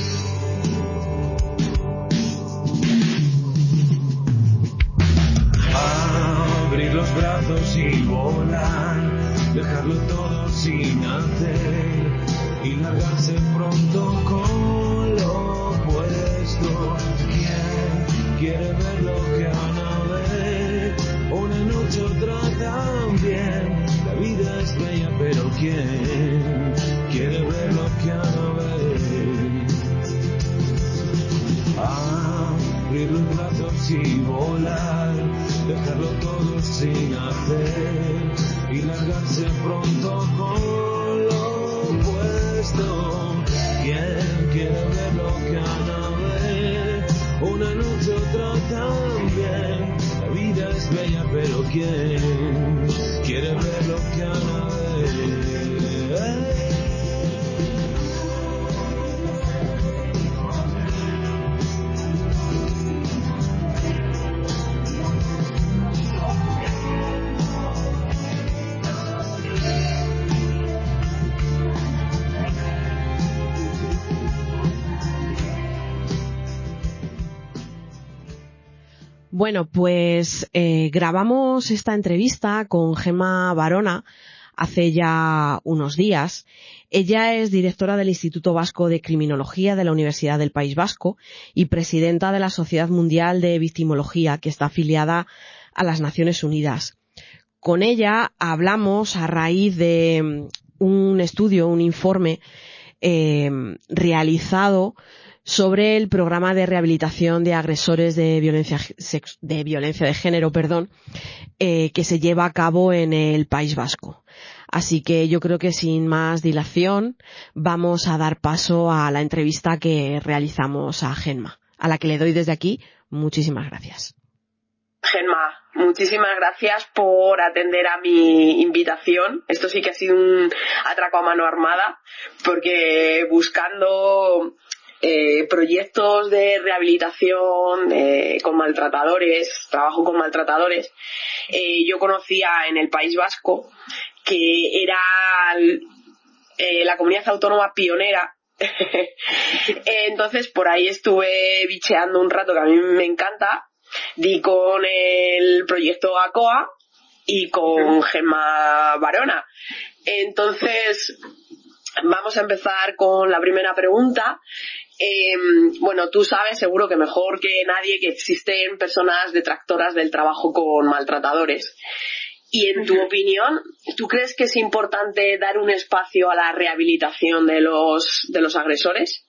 Abrir los brazos y volar, dejarlo todo sin hacer y largarse pronto con lo opuesto. ¿Quién quiere ver lo que Ana ve? Una noche, otra también. La vida es bella, pero ¿quién quiere ver lo que Ana ve? Abrir los brazos y volar, dejarlo todo sin hacer y largarse pronto con lo opuesto. ¿Quién quiere ver lo que Ana ve? Una noche, otra también. La vida es bella, pero ¿quién quiere ver lo que Ana ve? Bueno, pues eh, grabamos esta entrevista con Gemma Barona hace ya unos días. Ella es directora del Instituto Vasco de Criminología de la Universidad del País Vasco y presidenta de la Sociedad Mundial de Victimología, que está afiliada a las Naciones Unidas. Con ella hablamos a raíz de un estudio, un informe eh, realizado sobre el programa de rehabilitación de agresores de violencia sex- de violencia de género, perdón, eh, que se lleva a cabo en el País Vasco. Así que yo creo que sin más dilación vamos a dar paso a la entrevista que realizamos a Gemma, a la que le doy desde aquí muchísimas gracias. Gemma, muchísimas gracias por atender a mi invitación. Esto sí que ha sido un atraco a mano armada, porque buscando eh, proyectos de rehabilitación eh, con maltratadores, trabajo con maltratadores, eh, yo conocía en el País Vasco que era eh, la comunidad autónoma pionera. Entonces por ahí estuve bicheando un rato, que a mí me encanta. Di con el proyecto ACOA y con Gemma Barona. Entonces vamos a empezar con la primera pregunta. Eh, bueno, tú sabes seguro que mejor que nadie que existen personas detractoras del trabajo con maltratadores. Y en tu opinión, ¿tú crees que es importante dar un espacio a la rehabilitación de los, de los agresores?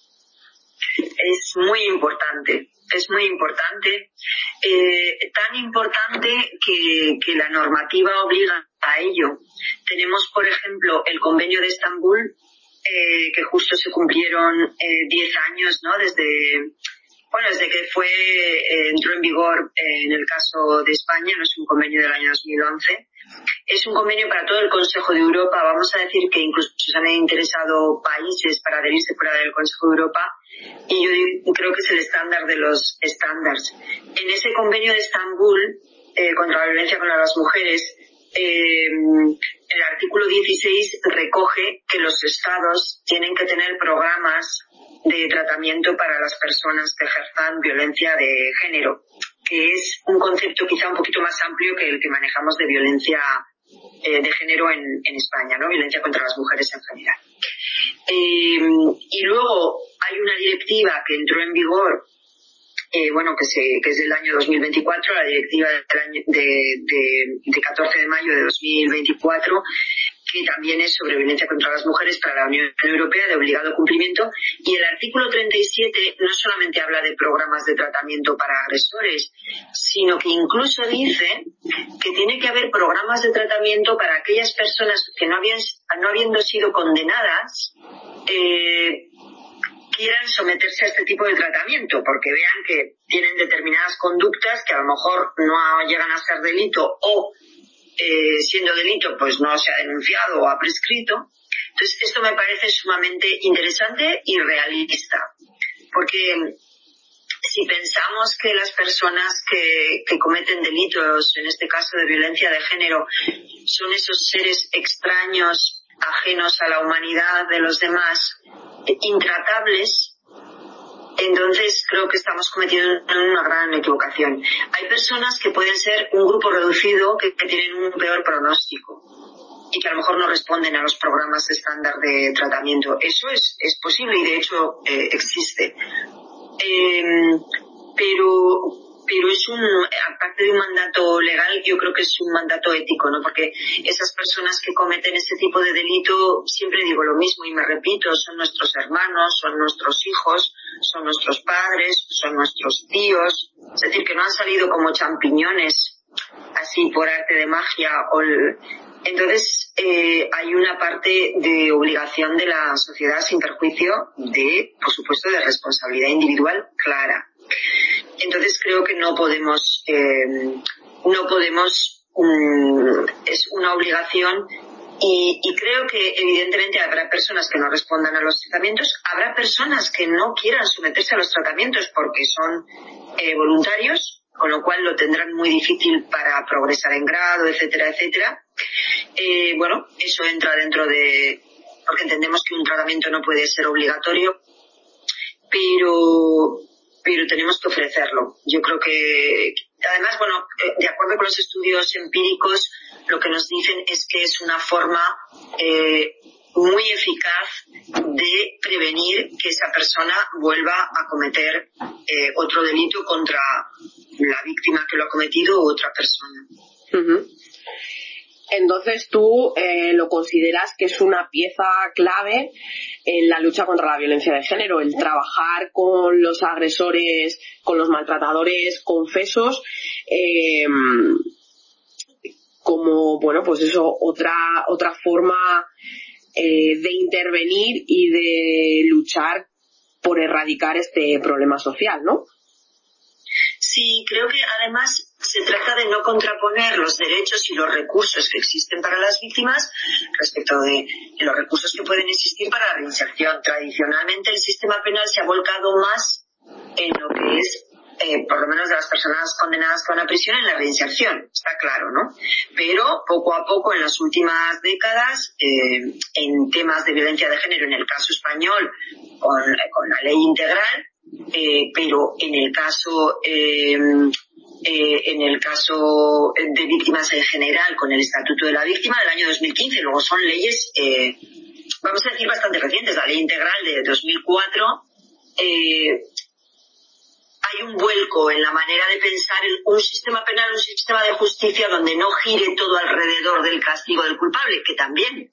Es muy importante, es muy importante, eh, tan importante que, que la normativa obliga a ello. Tenemos, por ejemplo, el Convenio de Estambul, eh, que justo se cumplieron eh, diez años, ¿no? Desde, bueno, desde que fue eh, entró en vigor eh, en el caso de España, no es un convenio del año dos mil once. Es un convenio para todo el Consejo de Europa. Vamos a decir que incluso se han interesado países para adherirse fuera del Consejo de Europa, y yo creo que es el estándar de los estándares. En ese convenio de Estambul eh, contra la violencia contra las mujeres, eh, el artículo dieciséis recoge que los estados tienen que tener programas de tratamiento para las personas que ejerzan violencia de género, que es un concepto quizá un poquito más amplio que el que manejamos de violencia eh, de género en, en España, ¿no? Violencia contra las mujeres en general. Eh, y luego hay una directiva que entró en vigor, eh, bueno, que, se, que es del año dos mil veinticuatro, la directiva del año de, de, de catorce de mayo de dos mil veinticuatro, que también es sobre violencia contra las mujeres para la Unión Europea de obligado cumplimiento, y el artículo treinta y siete no solamente habla de programas de tratamiento para agresores, sino que incluso dice que tiene que haber programas de tratamiento para aquellas personas que no, habían, no habiendo sido condenadas eh, quieran someterse a este tipo de tratamiento, porque vean que tienen determinadas conductas que a lo mejor no llegan a ser delito, o Eh, siendo delito pues no se ha denunciado o ha prescrito. Entonces esto me parece sumamente interesante y realista, porque si pensamos que las personas que, que cometen delitos, en este caso de violencia de género, son esos seres extraños, ajenos a la humanidad de los demás, intratables, entonces creo que estamos cometiendo una gran equivocación. Hay personas que pueden ser un grupo reducido que, que tienen un peor pronóstico y que a lo mejor no responden a los programas estándar de tratamiento. Eso es, es posible y de hecho eh, existe. Eh, pero... pero es un, aparte de un mandato legal, yo creo que es un mandato ético, ¿no? Porque esas personas que cometen ese tipo de delito, siempre digo lo mismo y me repito, son nuestros hermanos, son nuestros hijos, son nuestros padres, son nuestros tíos, es decir, que no han salido como champiñones, así por arte de magia. O el... Entonces, eh, hay una parte de obligación de la sociedad sin perjuicio de, por supuesto, de responsabilidad individual clara. Entonces creo que no podemos, eh, no podemos, um, es una obligación y, y creo que evidentemente habrá personas que no respondan a los tratamientos, habrá personas que no quieran someterse a los tratamientos porque son eh, voluntarios, con lo cual lo tendrán muy difícil para progresar en grado, etcétera, etcétera. Eh, bueno, eso entra dentro de, porque entendemos que un tratamiento no puede ser obligatorio, pero pero tenemos que ofrecerlo. Yo creo que, además, bueno, de acuerdo con los estudios empíricos, lo que nos dicen es que es una forma eh, muy eficaz de prevenir que esa persona vuelva a cometer eh, otro delito contra la víctima que lo ha cometido u otra persona. Uh-huh. Entonces tú eh, lo consideras que es una pieza clave en la lucha contra la violencia de género, el trabajar con los agresores, con los maltratadores confesos, eh, como, bueno, pues eso, otra, otra forma eh, de intervenir y de luchar por erradicar este problema social, ¿no? Sí, creo que además se trata de no contraponer los derechos y los recursos que existen para las víctimas respecto de los recursos que pueden existir para la reinserción. Tradicionalmente el sistema penal se ha volcado más en lo que es, eh, por lo menos de las personas condenadas con la prisión, en la reinserción, está claro, ¿no? Pero poco a poco en las últimas décadas, eh, en temas de violencia de género, en el caso español, con, con la ley integral, Eh, pero en el caso eh, eh, en el caso de víctimas en general, con el Estatuto de la Víctima del año dos mil quince, luego son leyes, eh, vamos a decir, bastante recientes. La ley integral de dos mil cuatro, eh, hay un vuelco en la manera de pensar el, un sistema penal, un sistema de justicia donde no gire todo alrededor del castigo del culpable, que también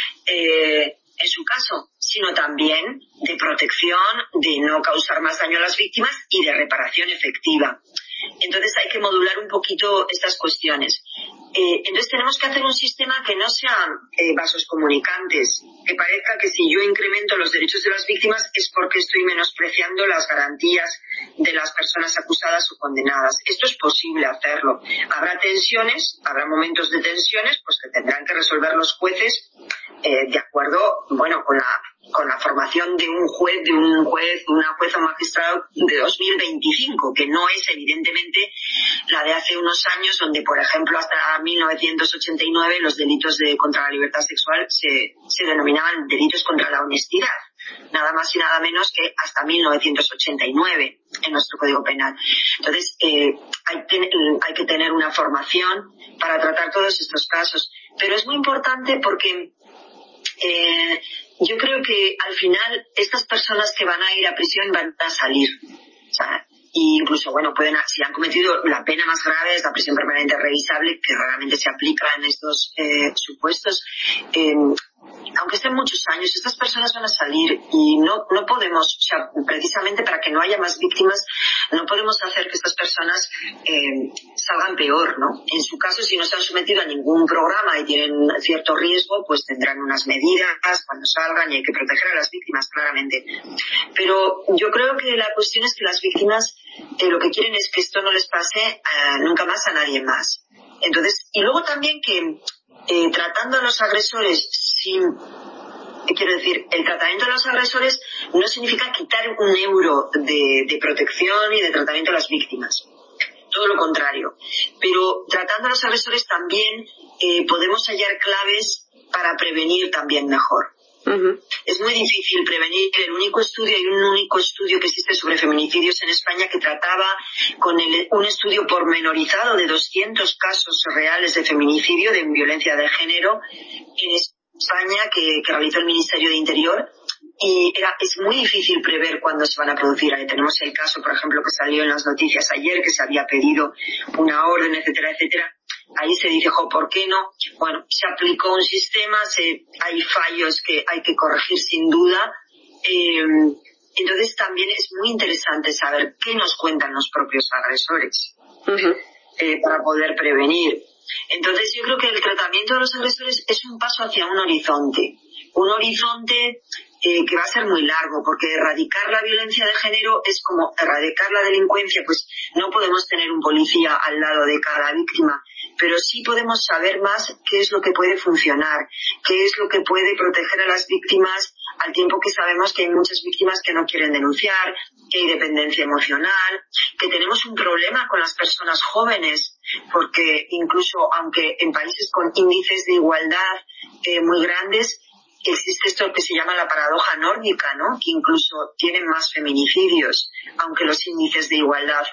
eh, en su caso, sino también de protección, de no causar más daño a las víctimas y de reparación efectiva. Entonces hay que modular un poquito estas cuestiones. Eh, entonces tenemos que hacer un sistema que no sea eh, vasos comunicantes, que parezca que si yo incremento los derechos de las víctimas es porque estoy menospreciando las garantías de las personas acusadas o condenadas. Esto es posible hacerlo. Habrá tensiones, habrá momentos de tensiones, pues que tendrán que resolver los jueces eh, de acuerdo, bueno, con la con la formación de un juez, de un juez, una jueza o magistrado de dos mil veinticinco, que no es evidentemente la de hace unos años, donde, por ejemplo, hasta mil novecientos ochenta y nueve los delitos de contra la libertad sexual se, se denominaban delitos contra la honestidad, nada más y nada menos que hasta mil novecientos ochenta y nueve en nuestro Código Penal. Entonces, eh, hay, ten, hay que tener una formación para tratar todos estos casos, pero es muy importante porque eh, yo creo que al final estas personas que van a ir a prisión van a salir. O sea, y incluso, bueno, pueden, si han cometido la pena más grave es la prisión permanente revisable, que raramente se aplica en estos eh, supuestos. Eh, aunque estén muchos años, estas personas van a salir y no, no podemos, o sea, precisamente para que no haya más víctimas, no podemos hacer que estas personas eh, salgan peor, ¿no? En su caso, si no se han sometido a ningún programa y tienen cierto riesgo, pues tendrán unas medidas cuando salgan y hay que proteger a las víctimas, claramente. Pero yo creo que la cuestión es que las víctimas eh, lo que quieren es que esto no les pase eh, nunca más a nadie más. Entonces, y luego también que eh, tratando a los agresores sin, quiero decir, el tratamiento de los agresores no significa quitar un euro de, de protección y de tratamiento a las víctimas. Todo lo contrario. Pero tratando a los agresores también eh, podemos hallar claves para prevenir también mejor. Uh-huh. Es muy difícil prevenir. El único estudio, hay un único estudio que existe sobre feminicidios en España que trataba con el, un estudio pormenorizado de doscientos casos reales de feminicidio, de violencia de género en España, que, que realizó el Ministerio de Interior. Y era, es muy difícil prever cuándo se van a producir. Ahí tenemos el caso, por ejemplo, que salió en las noticias ayer, que se había pedido una orden, etcétera, etcétera. Ahí se dice, jo, ¿por qué no? Bueno, se aplicó un sistema, se, hay fallos que hay que corregir sin duda. Eh, entonces también es muy interesante saber qué nos cuentan los propios agresores uh-huh. eh, para poder prevenir. Entonces yo creo que el tratamiento de los agresores es un paso hacia un horizonte. Un horizonte eh, que va a ser muy largo, porque erradicar la violencia de género es como erradicar la delincuencia. Pues no podemos tener un policía al lado de cada víctima, pero sí podemos saber más qué es lo que puede funcionar, qué es lo que puede proteger a las víctimas, al tiempo que sabemos que hay muchas víctimas que no quieren denunciar, que hay dependencia emocional, que tenemos un problema con las personas jóvenes, porque incluso aunque en países con índices de igualdad eh, muy grandes, existe esto que se llama la paradoja nórdica, ¿no? Que incluso tienen más feminicidios, aunque los índices de igualdad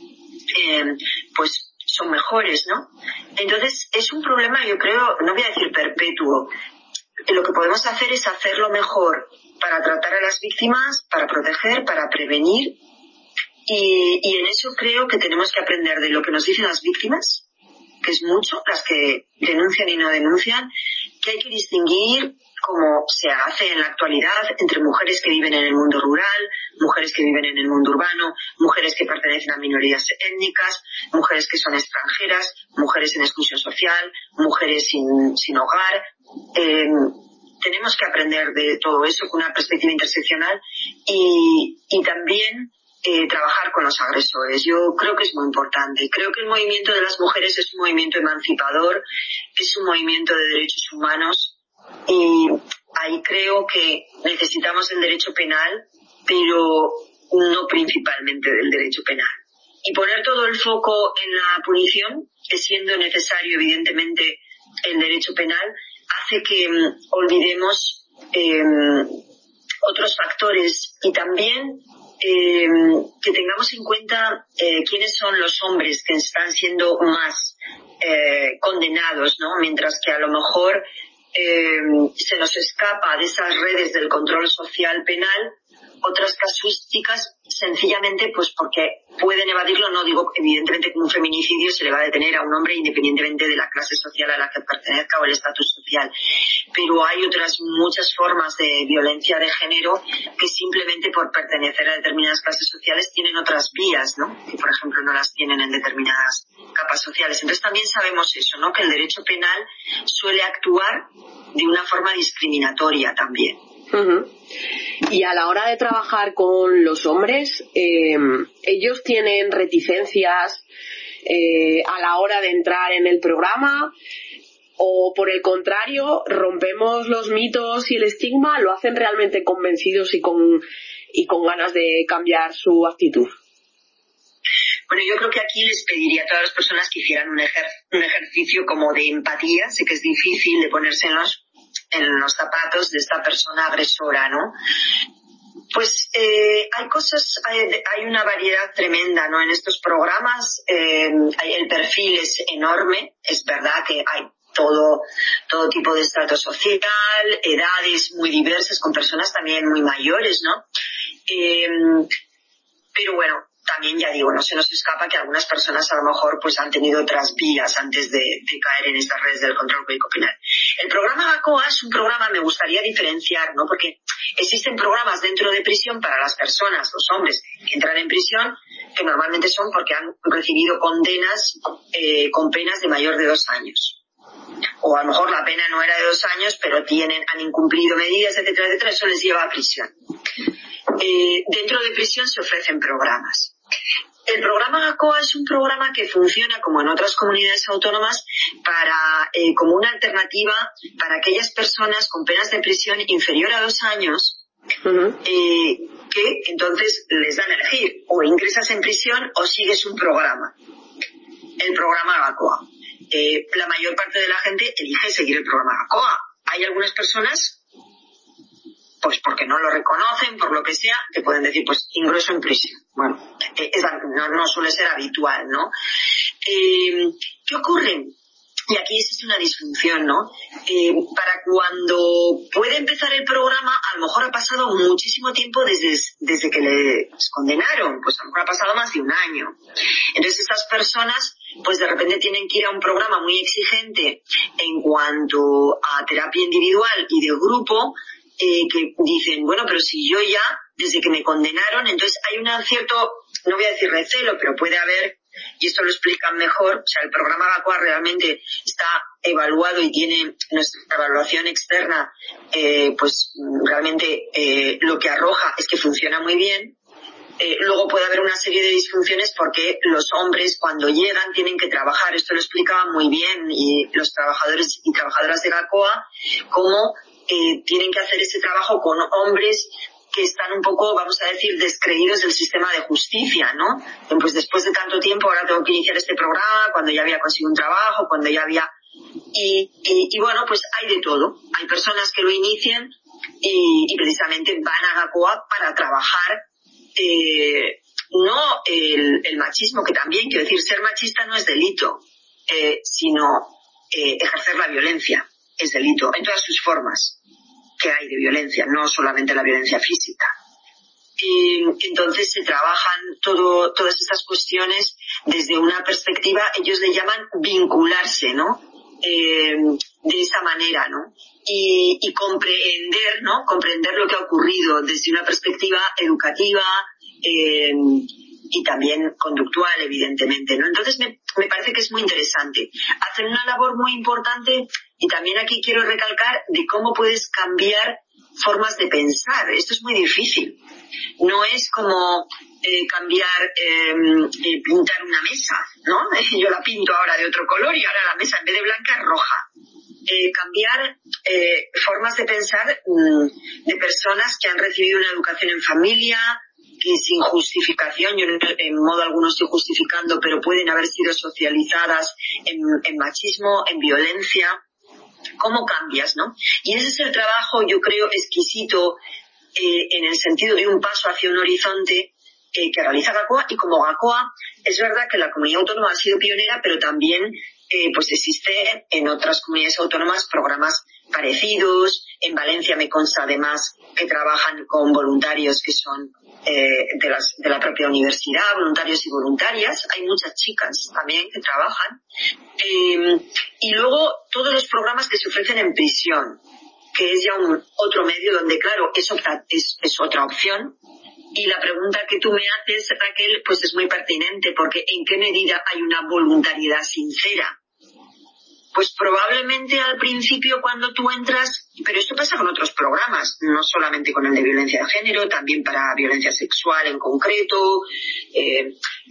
eh, pues son mejores, ¿no? Entonces es un problema, yo creo, no voy a decir perpetuo. Lo que podemos hacer es hacerlo mejor para tratar a las víctimas, para proteger, para prevenir, y, y en eso creo que tenemos que aprender de lo que nos dicen las víctimas, que es mucho, las que denuncian y no denuncian, que hay que distinguir, como se hace en la actualidad, entre mujeres que viven en el mundo rural, mujeres que viven en el mundo urbano, mujeres que pertenecen a minorías étnicas, mujeres que son extranjeras, mujeres en exclusión social, mujeres sin, sin hogar. Eh, tenemos que aprender de todo eso con una perspectiva interseccional y, y también eh, trabajar con los agresores. Yo creo que es muy importante. Creo que el movimiento de las mujeres es un movimiento emancipador, es un movimiento de derechos humanos, y ahí creo que necesitamos el derecho penal, pero no principalmente del derecho penal. Y poner todo el foco en la punición, que siendo necesario evidentemente el derecho penal, hace que um, olvidemos eh, otros factores y también eh, que tengamos en cuenta eh, quiénes son los hombres que están siendo más eh, condenados, ¿no? Mientras que a lo mejor eh, se nos escapa de esas redes del control social penal otras casuísticas, sencillamente pues porque pueden evadirlo. No digo evidentemente que un feminicidio se le va a detener a un hombre independientemente de la clase social a la que pertenezca o el estatus social, pero hay otras muchas formas de violencia de género que simplemente por pertenecer a determinadas clases sociales tienen otras vías, ¿no? Que por ejemplo no las tienen en determinadas capas sociales. Entonces también sabemos eso, ¿no? Que el derecho penal suele actuar de una forma discriminatoria también. Uh-huh. Y a la hora de trabajar con los hombres, eh, ellos tienen reticencias eh, a la hora de entrar en el programa, o por el contrario, rompemos los mitos y el estigma, lo hacen realmente convencidos y con, y con ganas de cambiar su actitud. Bueno, yo creo que aquí les pediría a todas las personas que hicieran un, ejer- un ejercicio como de empatía. Sé que es difícil de ponerse en los en los zapatos de esta persona agresora, ¿no? Pues eh, hay cosas, hay, hay una variedad tremenda, ¿no? En estos programas eh, hay, el perfil es enorme, es verdad que hay todo, todo tipo de estrato social, edades muy diversas, con personas también muy mayores, ¿no? Eh, pero bueno, también ya digo, no se nos escapa que algunas personas a lo mejor pues han tenido otras vías antes de, de caer en estas redes del control político penal. El programa GACOA es un programa, me gustaría diferenciar, ¿no? Porque existen programas dentro de prisión para las personas, los hombres que entran en prisión, que normalmente son porque han recibido condenas eh, con penas de mayor de dos años. O a lo mejor la pena no era de dos años, pero tienen, han incumplido medidas, etcétera, etcétera, eso les lleva a prisión. Eh, dentro de prisión se ofrecen programas. El programa GACOA es un programa que funciona, como en otras comunidades autónomas, para eh, como una alternativa para aquellas personas con penas de prisión inferior a dos años, uh-huh. eh, que entonces les dan a elegir, o ingresas en prisión o sigues un programa. El programa GACOA. Eh, la mayor parte de la gente elige seguir el programa GACOA. Hay algunas personas, pues porque no lo reconocen, por lo que sea, que pueden decir, pues ingreso en prisión. Bueno, eh, es, no, no suele ser habitual, ¿no? Eh, ¿Qué ocurre? Y aquí es una disfunción, ¿no? Eh, para cuando puede empezar el programa, a lo mejor ha pasado muchísimo tiempo desde, desde que les condenaron, pues a lo mejor ha pasado más de un año. Entonces estas personas, pues de repente tienen que ir a un programa muy exigente en cuanto a terapia individual y de grupo, Eh, que dicen, bueno, pero si yo ya, desde que me condenaron, entonces hay un cierto, no voy a decir recelo, pero puede haber, y esto lo explican mejor, o sea, el programa GACOA realmente está evaluado y tiene nuestra evaluación externa, eh, pues realmente eh, lo que arroja es que funciona muy bien. Eh, luego puede haber una serie de disfunciones porque los hombres cuando llegan tienen que trabajar, esto lo explicaban muy bien y los trabajadores y trabajadoras de GACOA, cómo Eh, tienen que hacer ese trabajo con hombres que están un poco, vamos a decir, descreídos del sistema de justicia, ¿no? Pues después de tanto tiempo ahora tengo que iniciar este programa, cuando ya había conseguido un trabajo, cuando ya había... Y, y, y bueno, pues hay de todo, hay personas que lo inician y, y precisamente van a Gakoa para trabajar eh, no el, el machismo, que también, quiero decir, ser machista no es delito, eh, sino eh, ejercer la violencia es delito en todas sus formas que hay de violencia, no solamente la violencia física. Y entonces se trabajan todo, todas estas cuestiones desde una perspectiva, ellos le llaman vincularse, ¿no? Eh, de esa manera, ¿no? Y, y comprender, ¿no? Comprender lo que ha ocurrido desde una perspectiva educativa eh, y también conductual, evidentemente, ¿no? Entonces me, me parece que es muy interesante. Hacen una labor muy importante y también aquí quiero recalcar de cómo puedes cambiar formas de pensar. Esto es muy difícil. No es como eh, cambiar, eh, eh, pintar una mesa, ¿no? Yo la pinto ahora de otro color y ahora la mesa en vez de blanca es roja. Eh, cambiar eh, formas de pensar mmm, de personas que han recibido una educación en familia, que sin justificación, yo en modo alguno estoy justificando, pero pueden haber sido socializadas en, en machismo, en violencia. ¿Cómo cambias, no? Y ese es el trabajo, yo creo, exquisito eh, en el sentido de un paso hacia un horizonte eh, que realiza Gakoa. Y como Gakoa, es verdad que la comunidad autónoma ha sido pionera, pero también eh, pues existe en otras comunidades autónomas programas parecidos. En Valencia me consta además que trabajan con voluntarios que son eh, de, las, de la propia universidad, voluntarios y voluntarias. Hay muchas chicas también que trabajan. Eh, y luego todos los programas que se ofrecen en prisión, que es ya un otro medio donde, claro, es, opta, es, es otra opción. Y la pregunta que tú me haces, Raquel, pues es muy pertinente, porque ¿en qué medida hay una voluntariedad sincera? Pues probablemente al principio cuando tú entras, pero esto pasa con otros programas, no solamente con el de violencia de género, también para violencia sexual en concreto, eh,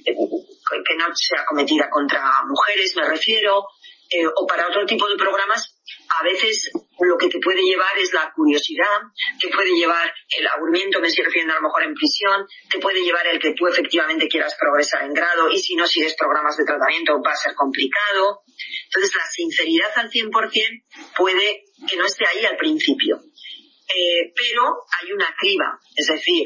que no sea cometida contra mujeres, me refiero, eh, o para otro tipo de programas. A veces lo que te puede llevar es la curiosidad, te puede llevar el aburrimiento, me estoy refiriendo a lo mejor en prisión, te puede llevar el que tú efectivamente quieras progresar en grado y si no sigues programas de tratamiento va a ser complicado. Entonces la sinceridad al cien por ciento puede que no esté ahí al principio, eh, pero hay una criba, es decir,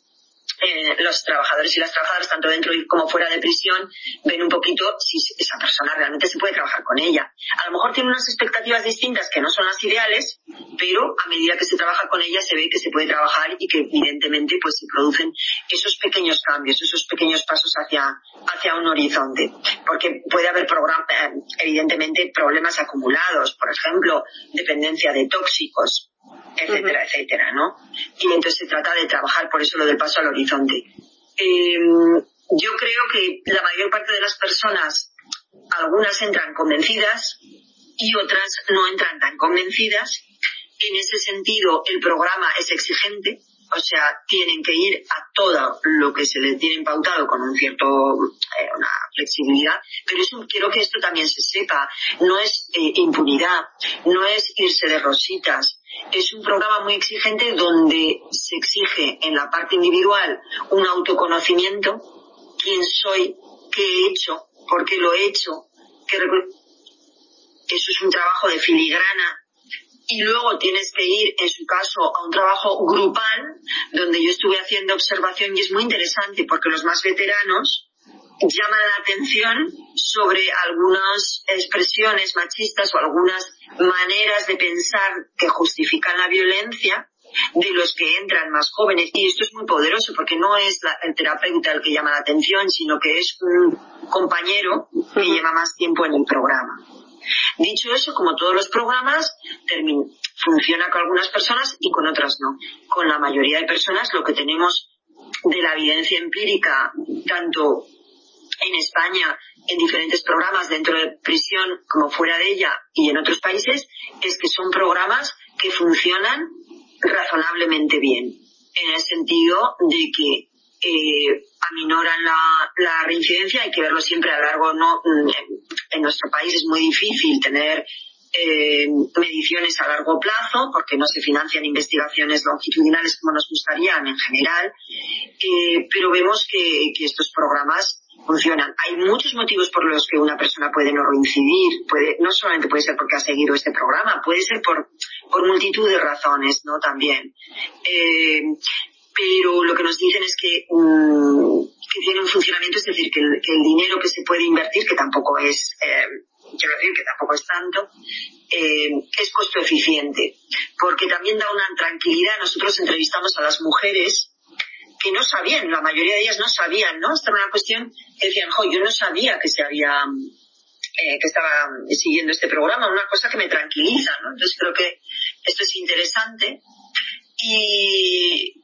Eh, los trabajadores y las trabajadoras, tanto dentro como fuera de prisión, ven un poquito si esa persona realmente se puede trabajar con ella. A lo mejor tiene unas expectativas distintas que no son las ideales, pero a medida que se trabaja con ella se ve que se puede trabajar y que evidentemente pues se producen esos pequeños cambios, esos pequeños pasos hacia, hacia un horizonte. Porque puede haber program- eh, evidentemente problemas acumulados, por ejemplo, dependencia de tóxicos, etcétera, uh-huh. etcétera, ¿no? Y entonces se trata de trabajar por eso lo del paso al horizonte. Eh, yo creo que la mayor parte de las personas, algunas entran convencidas y otras no entran tan convencidas. En ese sentido, el programa es exigente, o sea, tienen que ir a todo lo que se les tiene pautado con un cierto, eh, una flexibilidad, pero eso, quiero que esto también se sepa, no es eh, impunidad, no es irse de rositas. Es un programa muy exigente donde se exige en la parte individual un autoconocimiento, quién soy, qué he hecho, por qué lo he hecho, qué rec- eso es un trabajo de filigrana. Y luego tienes que ir, en su caso, a un trabajo grupal, donde yo estuve haciendo observación y es muy interesante porque los más veteranos llaman la atención sobre algunas expresiones machistas o algunas maneras de pensar que justifican la violencia de los que entran más jóvenes. Y esto es muy poderoso porque no es la, el terapeuta el que llama la atención, sino que es un compañero que lleva más tiempo en el programa. Dicho eso, como todos los programas, termina, funciona con algunas personas y con otras no. Con la mayoría de personas lo que tenemos de la evidencia empírica, tanto en España, en diferentes programas dentro de prisión como fuera de ella y en otros países, es que son programas que funcionan razonablemente bien, en el sentido de que eh, aminoran la, la reincidencia. Hay que verlo siempre a largo, no en, en nuestro país es muy difícil tener eh, mediciones a largo plazo porque no se financian investigaciones longitudinales como nos gustarían en general, eh, pero vemos que, que estos programas funcionan. Hay muchos motivos por los que una persona puede no reincidir, puede, no solamente puede ser porque ha seguido este programa, puede ser por, por multitud de razones, ¿no? También. Eh, pero lo que nos dicen es que, um, que tiene un funcionamiento, es decir, que el, que el dinero que se puede invertir, que tampoco es, eh, quiero decir, que tampoco es tanto, eh, es costo eficiente, porque también da una tranquilidad. Nosotros entrevistamos a las mujeres que no sabían, la mayoría de ellas no sabían, ¿no? Esta era una cuestión que decían, jo, yo no sabía que se había, eh, que estaba siguiendo este programa, una cosa que me tranquiliza, ¿no? Entonces creo que esto es interesante. Y,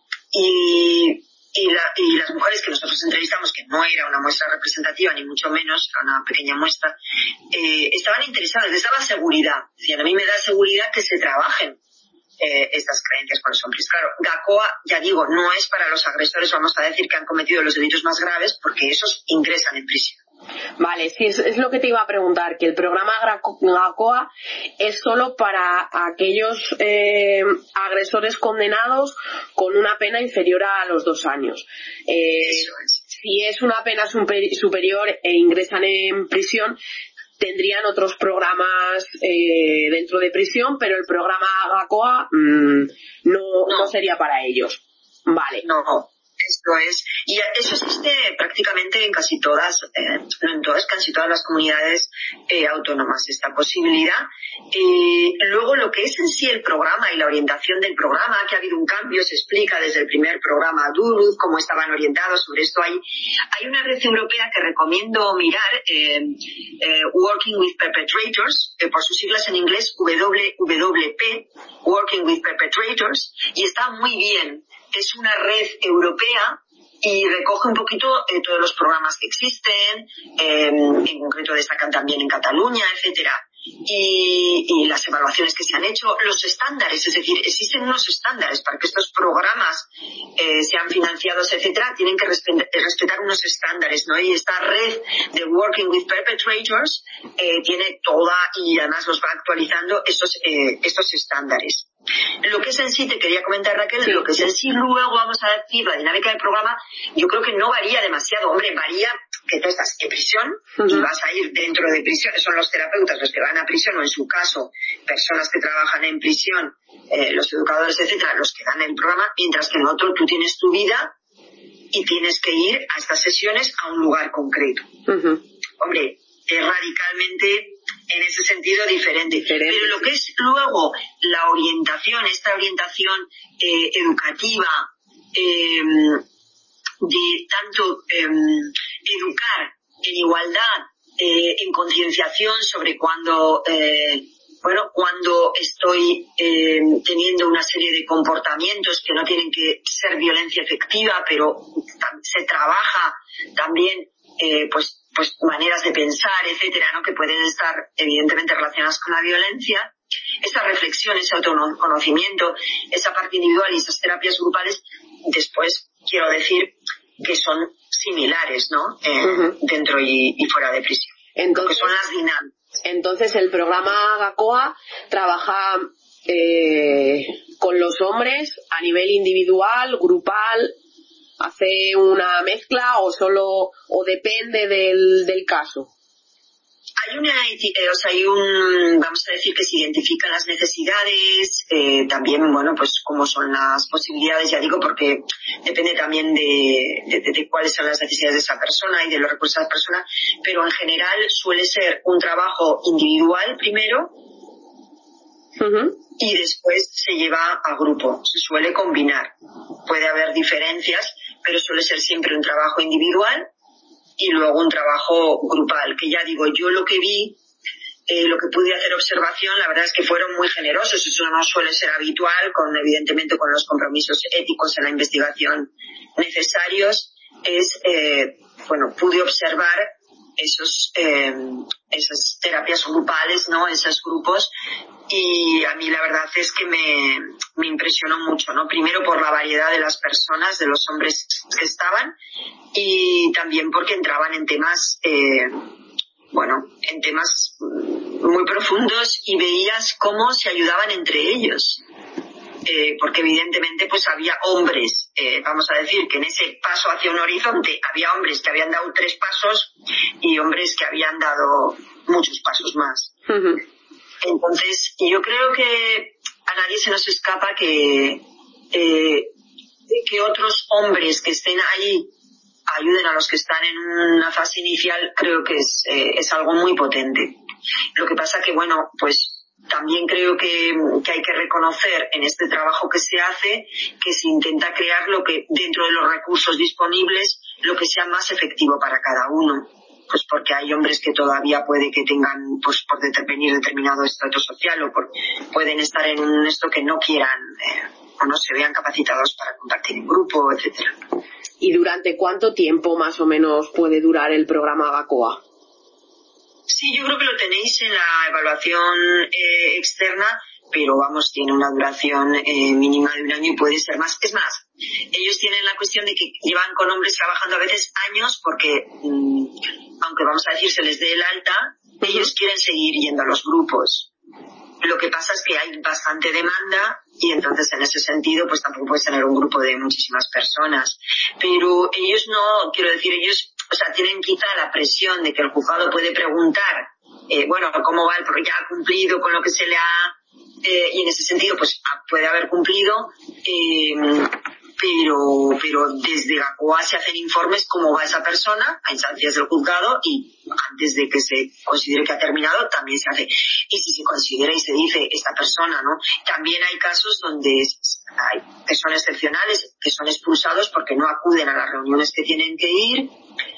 y, y, la, y las mujeres que nosotros entrevistamos, que no era una muestra representativa, ni mucho menos, era una pequeña muestra, eh, estaban interesadas, les daba seguridad. Decían, a mí me da seguridad que se trabajen Eh, estas creencias con los hombres. Claro, Gakoa, ya digo, no es para los agresores, vamos a decir, que han cometido los delitos más graves, porque esos ingresan en prisión. Vale, sí, es, es lo que te iba a preguntar, que el programa Gakoa es solo para aquellos eh, agresores condenados con una pena inferior a los dos años. Eh, Eso es. Si es una pena super, superior e ingresan en prisión, tendrían otros programas eh, dentro de prisión, pero el programa Gakoa mmm, no, no. no sería para ellos. Vale. No, esto es. Y eso existe prácticamente en casi todas, eh, no en todas, casi todas las comunidades eh, autónomas, esta posibilidad. Eh, luego, lo que es en sí el programa y la orientación del programa, que ha habido un cambio, se explica desde el primer programa Duluth, cómo estaban orientados. Sobre esto hay, hay una red europea que recomiendo mirar, eh, eh, Working with Perpetrators, eh, por sus siglas en inglés W W P, Working with Perpetrators, y está muy bien. Es una red europea y recoge un poquito eh, todos los programas que existen, eh, en concreto destacan también en Cataluña, etcétera, y, y las evaluaciones que se han hecho, los estándares, es decir, existen unos estándares para que estos programas eh, sean financiados, etcétera, tienen que respetar, respetar unos estándares, ¿no? Y esta red de Working with Perpetrators eh, tiene toda, y además los va actualizando esos, eh, estos estándares. Lo que es en sí, te quería comentar, Raquel, sí. Lo que es en sí luego, vamos a decir, la dinámica del programa, yo creo que no varía demasiado. Hombre, varía que tú estás en prisión uh-huh. y vas a ir dentro de prisión. Son los terapeutas los que van a prisión, o en su caso, personas que trabajan en prisión, eh, los educadores, etcétera, los que dan el programa, mientras que en otro tú tienes tu vida y tienes que ir a estas sesiones a un lugar concreto. Uh-huh. Hombre, es radicalmente en ese sentido diferente. diferente. Pero lo que es luego la orientación, esta orientación eh, educativa, eh, de tanto eh, educar en igualdad, eh, en concienciación sobre cuando, eh, bueno, cuando estoy eh, teniendo una serie de comportamientos que no tienen que ser violencia efectiva, pero se trabaja también, eh, pues, pues maneras de pensar, etcétera, ¿no? Que pueden estar evidentemente relacionadas con la violencia. Esa reflexión, ese autoconocimiento, esa parte individual y esas terapias grupales, después quiero decir que son similares, ¿no? Eh, uh-huh. Dentro y, y fuera de prisión. Entonces, son las dinámicas. Entonces el programa Gakoa trabaja eh, con los hombres a nivel individual, grupal. ¿Hace una mezcla o solo, o depende del, del caso? Hay una, eh, o sea, hay un, vamos a decir que se identifican las necesidades, eh, también, bueno, pues cómo son las posibilidades, ya digo, porque depende también de, de, de cuáles son las necesidades de esa persona y de los recursos de esa persona, pero en general suele ser un trabajo individual primero, uh-huh. y después se lleva a grupo, se suele combinar. Puede haber diferencias, pero suele ser siempre un trabajo individual y luego un trabajo grupal, que ya digo, yo lo que vi, eh, lo que pude hacer observación, la verdad es que fueron muy generosos. Eso no suele ser habitual, con evidentemente con los compromisos éticos en la investigación necesarios. Es, eh, bueno, pude observar esos, eh, esas terapias grupales, ¿no? Esos grupos, y a mí la verdad es que me, me impresionó mucho, ¿no? Primero por la variedad de las personas, de los hombres que estaban, y también porque entraban en temas, eh, bueno, en temas muy profundos, y veías cómo se ayudaban entre ellos. eh, porque evidentemente pues había hombres, eh, vamos a decir que en ese paso hacia un horizonte había hombres que habían dado tres pasos y hombres que habían dado muchos pasos más. Uh-huh. Entonces yo creo que a nadie se nos escapa que eh, que otros hombres que estén ahí ayuden a los que están en una fase inicial, creo que es, eh, es algo muy potente. Lo que pasa que, bueno, pues también creo que, que hay que reconocer en este trabajo que se hace que se intenta crear lo que, dentro de los recursos disponibles, lo que sea más efectivo para cada uno. Pues porque hay hombres que todavía puede que tengan, pues por determinar determinado estrato social o por, pueden estar en un esto que no quieran eh, o no se vean capacitados para compartir en grupo, etcétera. ¿Y durante cuánto tiempo más o menos puede durar el programa GACOA? Sí, yo creo que lo tenéis en la evaluación eh, externa, pero vamos, tiene una duración eh, mínima de un año y puede ser más. Es más, ellos tienen la cuestión de que llevan con hombres trabajando a veces años porque, mmm, aunque vamos a decir se les dé el alta, uh-huh. ellos quieren seguir yendo a los grupos. Lo que pasa es que hay bastante demanda y entonces en ese sentido pues tampoco puedes tener un grupo de muchísimas personas. Pero ellos no, quiero decir, ellos, o sea, tienen quizá la presión de que el juzgado puede preguntar, eh, bueno, cómo va el porque ya ha cumplido con lo que se le ha, eh, y en ese sentido pues puede haber cumplido, eh, pero pero desde GACOA se hacen informes cómo va esa persona a instancias del juzgado y antes de que se considere que ha terminado también se hace. Y si se considera y se dice esta persona, ¿no? También hay casos donde hay, que son excepcionales, que son expulsados porque no acuden a las reuniones que tienen que ir,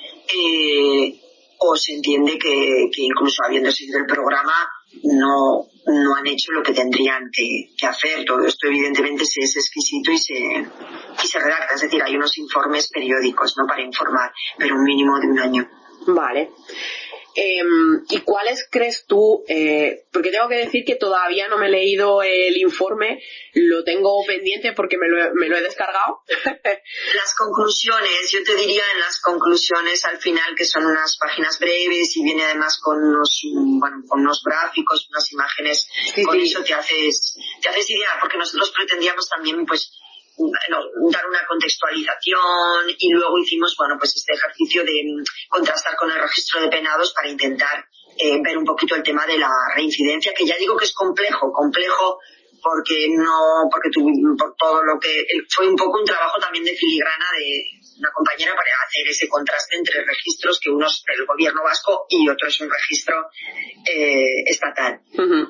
eh, o se entiende que, que incluso habiendo seguido el programa no no han hecho lo que tendrían que, que hacer. Todo esto evidentemente se es exquisito y se y se redacta, es decir, hay unos informes periódicos, ¿no?, para informar, pero un mínimo de un año. Vale. Eh, ¿Y cuáles crees tú? Eh, porque tengo que decir que todavía no me he leído el informe, lo tengo pendiente porque me lo he, me lo he descargado. Las conclusiones, yo te diría en las conclusiones al final, que son unas páginas breves y viene además con unos, bueno, con unos gráficos, unas imágenes, sí, con sí. Eso te haces, te haces idea, porque nosotros pretendíamos también pues bueno, dar una contextualización y luego hicimos, bueno, pues este ejercicio de contrastar con el registro de penados para intentar eh, ver un poquito el tema de la reincidencia, que ya digo que es complejo, complejo porque no, porque tu, por todo lo que fue un poco un trabajo también de filigrana de una compañera para hacer ese contraste entre registros, que uno es del gobierno vasco y otro es un registro eh, estatal. Uh-huh.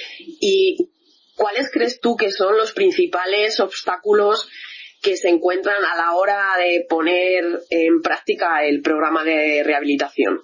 Y ¿cuáles crees tú que son los principales obstáculos que se encuentran a la hora de poner en práctica el programa de rehabilitación?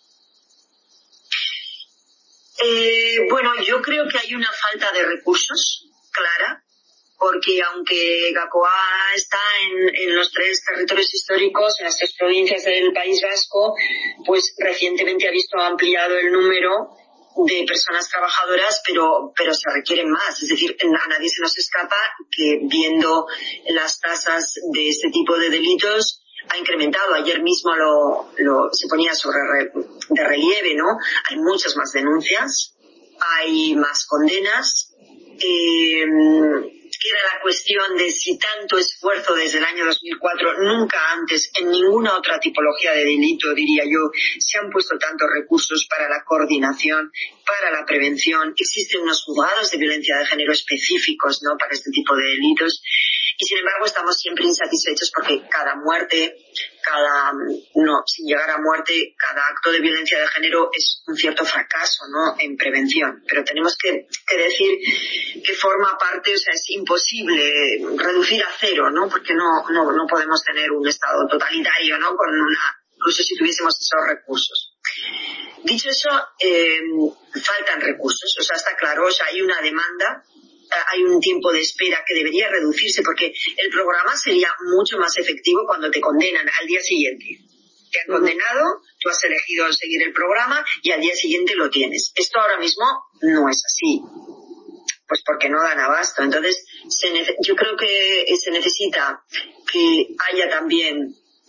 Eh, bueno, yo creo que hay una falta de recursos clara, porque aunque GACOA está en, en los tres territorios históricos, en las tres provincias del País Vasco, pues recientemente ha visto ampliado el número de personas trabajadoras, pero pero se requieren más. Es decir, a nadie se nos escapa que viendo las tasas de este tipo de delitos ha incrementado. Ayer mismo lo, lo se ponía sobre re, de relieve, ¿no? Hay muchas más denuncias, hay más condenas. Eh, Era la cuestión de si tanto esfuerzo desde el año dos mil cuatro, nunca antes en ninguna otra tipología de delito, diría yo, se han puesto tantos recursos para la coordinación, para la prevención. Existen unos juzgados de violencia de género específicos, ¿no?, para este tipo de delitos. Y sin embargo estamos siempre insatisfechos porque cada muerte, cada, no, sin llegar a muerte, cada acto de violencia de género es un cierto fracaso, ¿no?, en prevención. Pero tenemos que, que decir que forma parte, o sea, es imposible reducir a cero, ¿no?, porque no, no, no podemos tener un Estado totalitario, ¿no?, con una, incluso si tuviésemos esos recursos. Dicho eso, eh, faltan recursos, o sea, está claro, o sea, hay una demanda, hay un tiempo de espera que debería reducirse, porque el programa sería mucho más efectivo cuando te condenan al día siguiente. Te han condenado, tú has elegido seguir el programa y al día siguiente lo tienes. Esto ahora mismo no es así, pues porque no dan abasto. Entonces, se nece- yo creo que se necesita que haya también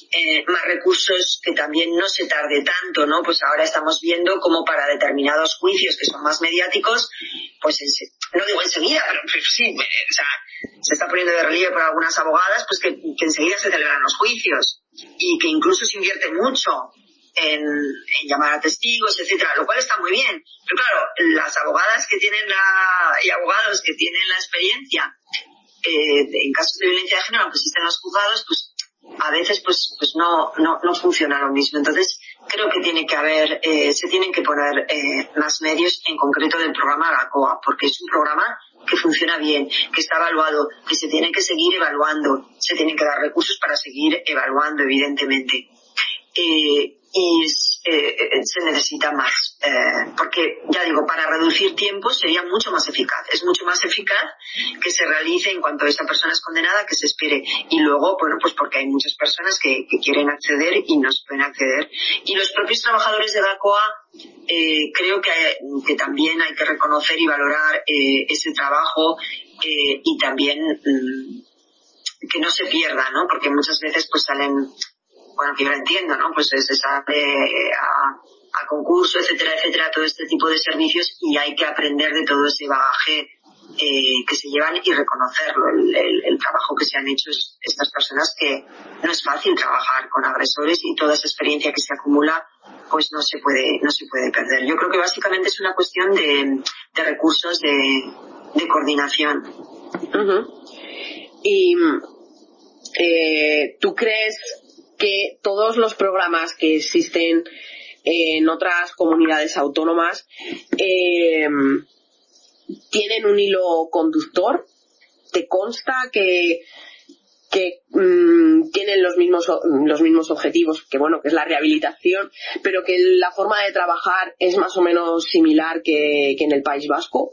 eh, más recursos, que también no se tarde tanto, ¿no? Pues ahora estamos viendo como para determinados juicios que son más mediáticos, pues en, no digo enseguida, pero, pero sí, eh, o sea, se está poniendo de relieve por algunas abogadas, pues que, que enseguida se celebran los juicios y que incluso se invierte mucho en, en llamar a testigos, etcétera, lo cual está muy bien. Pero claro, las abogadas que tienen la, y abogados que tienen la experiencia eh, en casos de violencia de género, aunque existen los juzgados, pues a veces pues pues no no no funciona lo mismo. Entonces creo que tiene que haber eh, se tienen que poner eh, más medios, en concreto del programa GACOA, porque es un programa que funciona bien, que está evaluado, que se tiene que seguir evaluando, se tienen que dar recursos para seguir evaluando, evidentemente. Eh, y es, eh, se necesita más, eh, porque ya digo, para reducir tiempos sería mucho más eficaz, es mucho más eficaz que se realice en cuanto esa persona es condenada, que se espere, y luego, bueno, pues porque hay muchas personas que, que quieren acceder y no se pueden acceder, y los propios trabajadores de GACOA eh, creo que, hay, que también hay que reconocer y valorar eh, ese trabajo eh, y también mm, que no se pierda, ¿no? Porque muchas veces pues salen, bueno, que yo lo entiendo, ¿no? Pues se sale a, a concurso, etcétera, etcétera, todo este tipo de servicios, y hay que aprender de todo ese bagaje eh, que se llevan y reconocerlo, el, el, el trabajo que se han hecho estas personas, que no es fácil trabajar con agresores, y toda esa experiencia que se acumula pues no se puede no se puede perder. Yo creo que básicamente es una cuestión de, de recursos, de, de coordinación. Uh-huh. Y eh, ¿tú crees que todos los programas que existen en otras comunidades autónomas eh, tienen un hilo conductor? ¿Te consta que que mmm, tienen los mismos los mismos objetivos, que bueno, que es la rehabilitación, pero que la forma de trabajar es más o menos similar que, que en el País Vasco?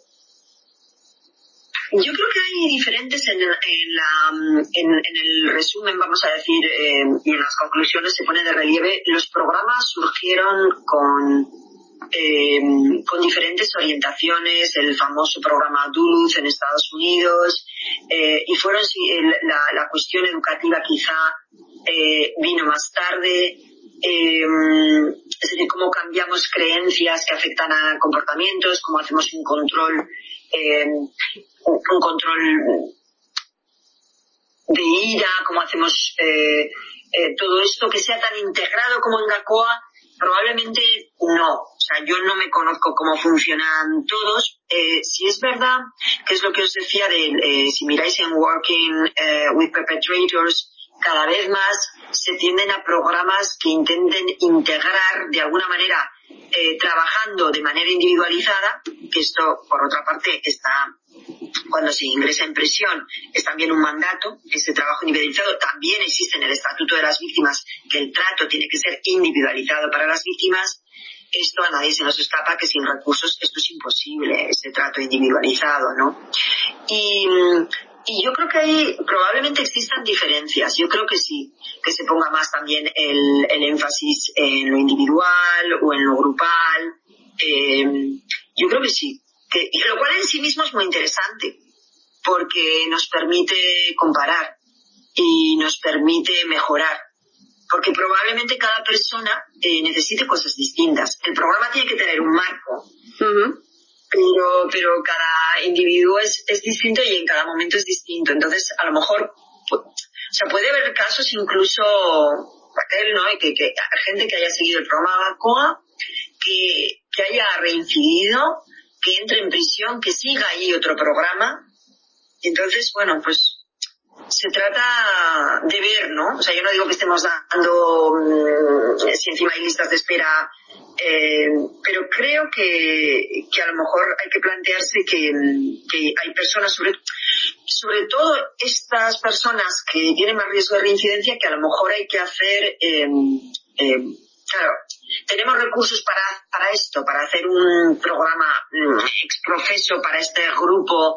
Yo creo que hay diferentes en, en, la, en, en el resumen, vamos a decir, eh, y en las conclusiones se pone de relieve. Los programas surgieron con, eh, con diferentes orientaciones, el famoso programa Duluth en Estados Unidos, eh, y fueron la, la cuestión educativa quizá eh, vino más tarde. Eh, es decir, cómo cambiamos creencias que afectan a comportamientos, cómo hacemos un control eh, un, un control de ira, cómo hacemos eh, eh, todo esto, que sea tan integrado como en GACOA, probablemente no. O sea, yo no me conozco cómo funcionan todos. Eh, si es verdad, que es lo que os decía de eh, si miráis en Working eh, with Perpetrators, cada vez más se tienden a programas que intenten integrar de alguna manera, eh, trabajando de manera individualizada, que esto por otra parte está, cuando se ingresa en prisión, es también un mandato. Ese trabajo individualizado también existe en el Estatuto de las Víctimas, que el trato tiene que ser individualizado para las víctimas. Esto a nadie se nos escapa, que sin recursos esto es imposible, ese trato individualizado, ¿no? Y Y yo creo que ahí probablemente existan diferencias. Yo creo que sí, que se ponga más también el, el énfasis en lo individual o en lo grupal. Eh, yo creo que sí. Que, lo cual en sí mismo es muy interesante, porque nos permite comparar y nos permite mejorar. Porque probablemente cada persona eh, necesite cosas distintas. El programa tiene que tener un marco. Uh-huh. Pero, pero cada individuo es, es distinto y en cada momento es distinto. Entonces, a lo mejor, pues, o sea, puede haber casos incluso, Raquel, ¿no? Que, que gente que haya seguido el programa GACOA, que, que haya reincidido, que entre en prisión, que siga ahí otro programa. Entonces, bueno, pues se trata de ver, ¿no? O sea, yo no digo que estemos dando, mmm, si encima hay listas de espera, eh, pero creo que, que a lo mejor hay que plantearse que, que hay personas, sobre, sobre todo estas personas que tienen más riesgo de reincidencia, que a lo mejor hay que hacer, eh, eh, claro, tenemos recursos para, para esto, para hacer un programa mmm, exprofeso para este grupo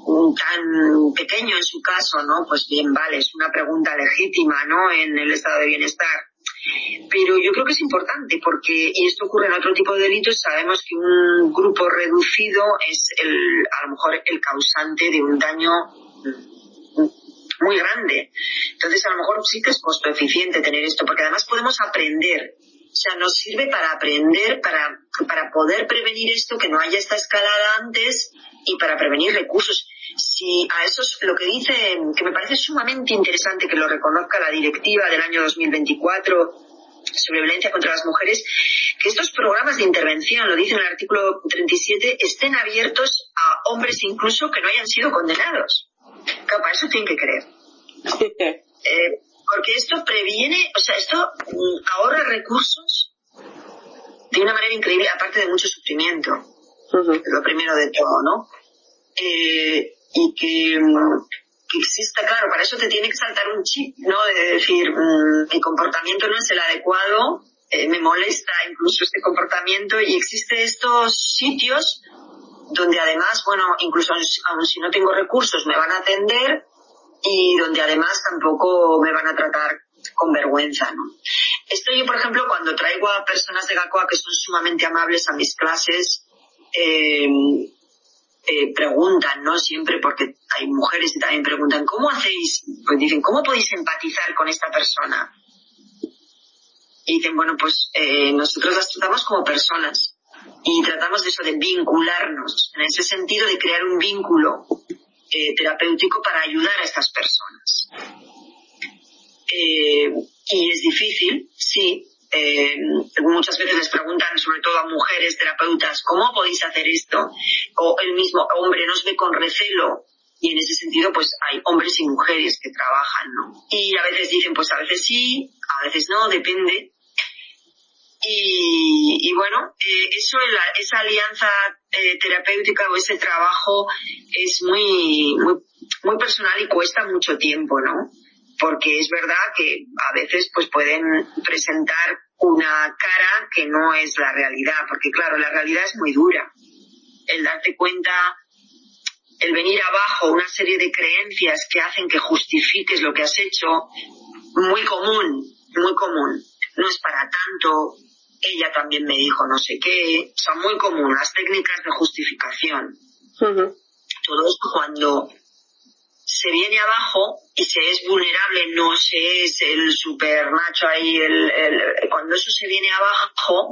tan pequeño en su caso, ¿no? Pues bien, vale, es una pregunta legítima, ¿no? En el estado de bienestar. Pero yo creo que es importante porque, y esto ocurre en otro tipo de delitos, sabemos que un grupo reducido es el, a lo mejor el causante de un daño muy grande. Entonces, a lo mejor sí que es costo eficiente tener esto, porque además podemos aprender. O sea, nos sirve para aprender, para, para poder prevenir esto, que no haya esta escalada antes, y para prevenir recursos. Si a eso es lo que dice, que me parece sumamente interesante que lo reconozca la directiva del año dos mil veinticuatro sobre violencia contra las mujeres, que estos programas de intervención, lo dice en el artículo treinta y siete, estén abiertos a hombres incluso que no hayan sido condenados. Claro, para eso tienen que creer. eh, porque esto previene, o sea, esto mm, ahorra recursos de una manera increíble, aparte de mucho sufrimiento. Uh-huh. Lo primero de todo, ¿no? Eh, y que, que exista, claro, para eso te tiene que saltar un chip, ¿no? De decir, mmm, mi comportamiento no es el adecuado, eh, me molesta incluso este comportamiento, y existen estos sitios donde además, bueno, incluso aun si no tengo recursos me van a atender, y donde además tampoco me van a tratar con vergüenza, ¿no? Esto yo, por ejemplo, cuando traigo a personas de GACOA que son sumamente amables a mis clases, eh, eh, preguntan, ¿no? Siempre, porque hay mujeres que también preguntan, ¿cómo hacéis? Pues dicen, ¿cómo podéis empatizar con esta persona? Y dicen, bueno, pues eh, nosotros las tratamos como personas y tratamos de eso, de vincularnos, en ese sentido de crear un vínculo eh, terapéutico para ayudar a estas personas. Eh, y es difícil, sí. Eh, muchas veces les preguntan, sobre todo a mujeres terapeutas, ¿cómo podéis hacer esto? O el mismo hombre nos ve con recelo, y en ese sentido pues hay hombres y mujeres que trabajan, ¿no? Y a veces dicen, pues a veces sí, a veces no, depende. Y, y bueno, eh, eso, la, esa alianza eh, terapéutica o ese trabajo es muy, muy, muy personal y cuesta mucho tiempo, ¿no? Porque es verdad que a veces pues pueden presentar una cara que no es la realidad, porque claro, la realidad es muy dura. El darte cuenta, el venir abajo una serie de creencias que hacen que justifiques lo que has hecho, muy común, muy común. No es para tanto, ella también me dijo no sé qué, o sea, muy común, las técnicas de justificación. Uh-huh. Todo esto cuando se viene abajo y se es vulnerable, no se es el super macho ahí, el, el, cuando eso se viene abajo,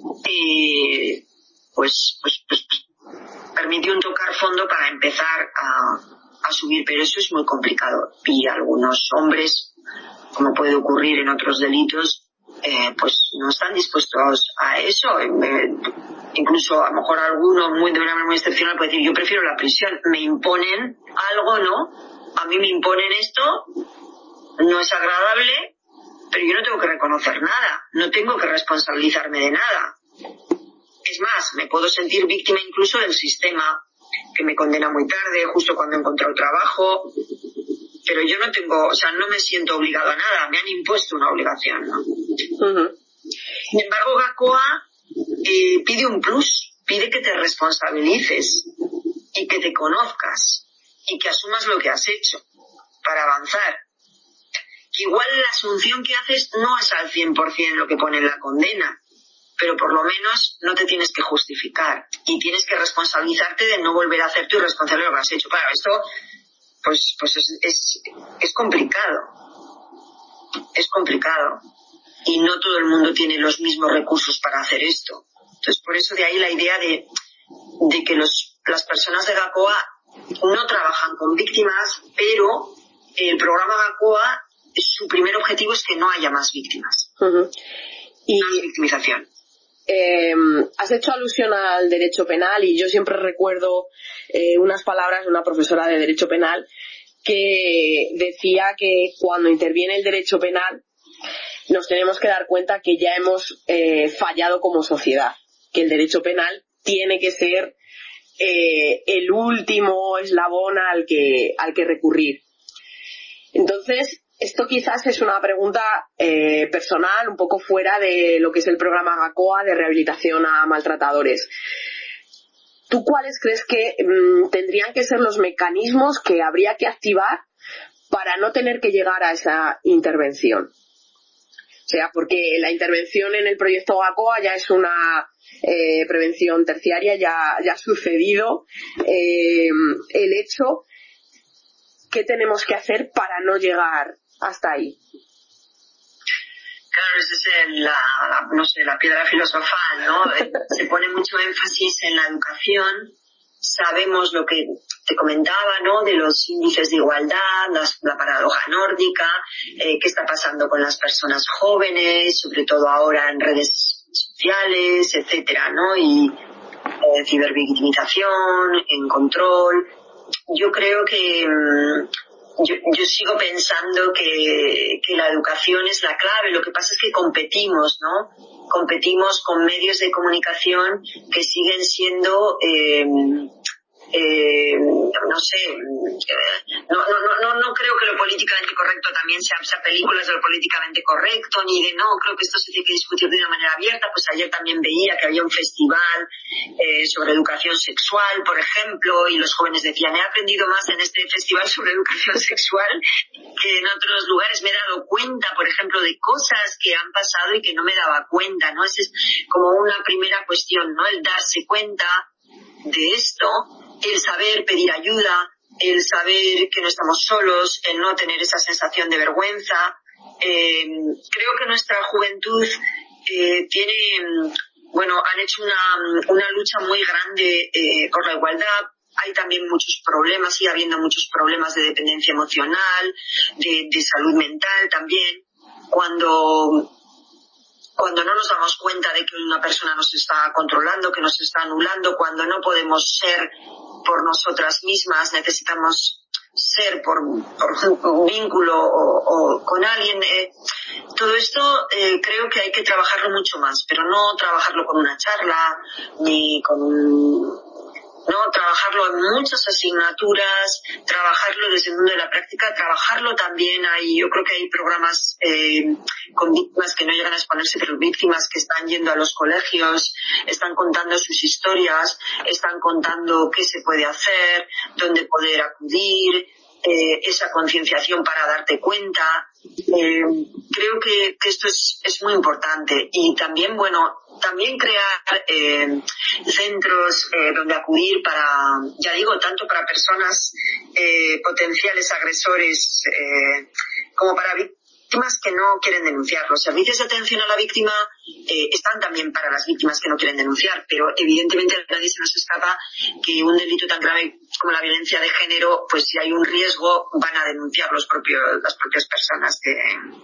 eh, pues, pues, pues, pues permite un tocar fondo para empezar a, a subir, pero eso es muy complicado. Y algunos hombres, como puede ocurrir en otros delitos, eh, pues no están dispuestos a eso. Eh, incluso a lo mejor alguno muy de una manera muy excepcional puede decir, yo prefiero la prisión, me imponen algo, ¿no? A mí me imponen esto, no es agradable, pero yo no tengo que reconocer nada, no tengo que responsabilizarme de nada. Es más, me puedo sentir víctima incluso del sistema que me condena muy tarde, justo cuando he encontrado trabajo, pero yo no tengo, o sea, no me siento obligado a nada, me han impuesto una obligación, ¿no? Uh-huh. Sin embargo, GACOA eh, pide un plus, pide que te responsabilices y que te conozcas y que asumas lo que has hecho para avanzar. Que igual la asunción que haces no es al cien por ciento lo que pone en la condena, pero por lo menos no te tienes que justificar y tienes que responsabilizarte de no volver a hacer tu irresponsable lo que has hecho. Claro, esto pues, pues es, es, es complicado, es complicado. Y no todo el mundo tiene los mismos recursos para hacer esto. Entonces, por eso de ahí la idea de, de que los, las personas de GACOA no trabajan con víctimas, pero el programa GACOA, su primer objetivo es que no haya más víctimas. Uh-huh. Y más victimización. Eh, has hecho alusión al derecho penal y yo siempre recuerdo eh, unas palabras de una profesora de derecho penal que decía que cuando interviene el derecho penal nos tenemos que dar cuenta que ya hemos eh, fallado como sociedad, que el derecho penal tiene que ser eh, el último eslabón al que, al que recurrir. Entonces, esto quizás es una pregunta eh, personal, un poco fuera de lo que es el programa GACOA de rehabilitación a maltratadores. ¿Tú cuáles crees que mmm, tendrían que ser los mecanismos que habría que activar para no tener que llegar a esa intervención? O sea, porque la intervención en el proyecto GACOA ya es una eh, prevención terciaria, ya, ya ha sucedido eh, el hecho. qué tenemos que hacer para no llegar hasta ahí. Claro, esa es la, no sé, la piedra filosofal, ¿no? Se pone mucho énfasis en la educación. Sabemos lo que te comentaba, ¿no? De los índices de igualdad, las, la paradoja nórdica, eh, qué está pasando con las personas jóvenes, sobre todo ahora en redes sociales, etcétera, ¿no? Y eh, cibervictimización, en control. Yo creo que mmm, Yo, yo sigo pensando que, que la educación es la clave. Lo que pasa es que competimos, ¿no? Competimos con medios de comunicación que siguen siendo, eh, eh, no sé, no, no, no, no creo que lo políticamente correcto también sea, sea películas de lo políticamente correcto, ni de no, creo que esto se tiene que discutir de una manera abierta. Pues ayer también veía que había un festival eh, sobre educación sexual, por ejemplo, y los jóvenes decían, he aprendido más en este festival sobre educación sexual que en otros lugares. Me he dado cuenta, por ejemplo, de cosas que han pasado y que no me daba cuenta, ¿no? Esa es como una primera cuestión, ¿no? El darse cuenta de esto, el saber pedir ayuda, el saber que no estamos solos, el no tener esa sensación de vergüenza. Eh, creo que nuestra juventud eh, tiene, bueno, han hecho una, una lucha muy grande eh, por la igualdad. Hay también muchos problemas, sigue habiendo muchos problemas de dependencia emocional, de, de salud mental también. Cuando Cuando no nos damos cuenta de que una persona nos está controlando, que nos está anulando, cuando no podemos ser por nosotras mismas, necesitamos ser por, por un vínculo o, o con alguien. Eh, todo esto eh, creo que hay que trabajarlo mucho más, pero no trabajarlo con una charla, ni con... No, trabajarlo en muchas asignaturas, trabajarlo desde el mundo de la práctica, trabajarlo también hay, yo creo que hay programas eh, con víctimas que no llegan a exponerse, pero víctimas que están yendo a los colegios, están contando sus historias, están contando qué se puede hacer, dónde poder acudir, eh, esa concienciación para darte cuenta. Eh, creo que, que esto es, es muy importante. Y también, bueno, también crear eh, centros eh, donde acudir para, ya digo, tanto para personas eh, potenciales agresores eh, como para víctimas que no quieren denunciar. Los servicios de atención a la víctima eh, están también para las víctimas que no quieren denunciar, pero evidentemente a nadie se nos escapa que un delito tan grave como la violencia de género, pues si hay un riesgo van a denunciar los propios, las propias personas que...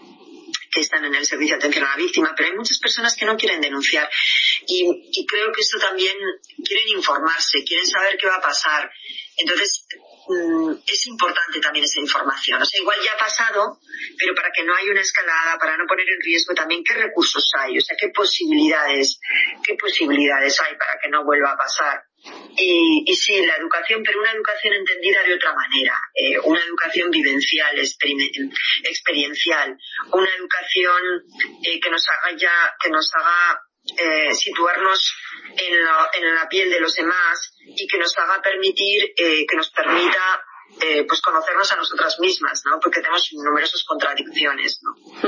que están en el servicio de atención a la víctima, pero hay muchas personas que no quieren denunciar y, y creo que esto también quieren informarse, quieren saber qué va a pasar. Entonces mmm, es importante también esa información. O sea, igual ya ha pasado, pero para que no haya una escalada, para no poner en riesgo también qué recursos hay, o sea, qué posibilidades, qué posibilidades hay para que no vuelva a pasar. Y, y sí, la educación, pero una educación entendida de otra manera, eh, una educación vivencial, experiencial, una educación eh, que nos haga ya, que nos haga eh, situarnos en la, en la piel de los demás y que nos haga permitir, eh, que nos permita eh, pues conocernos a nosotras mismas, ¿no? Porque tenemos numerosas contradicciones, ¿no?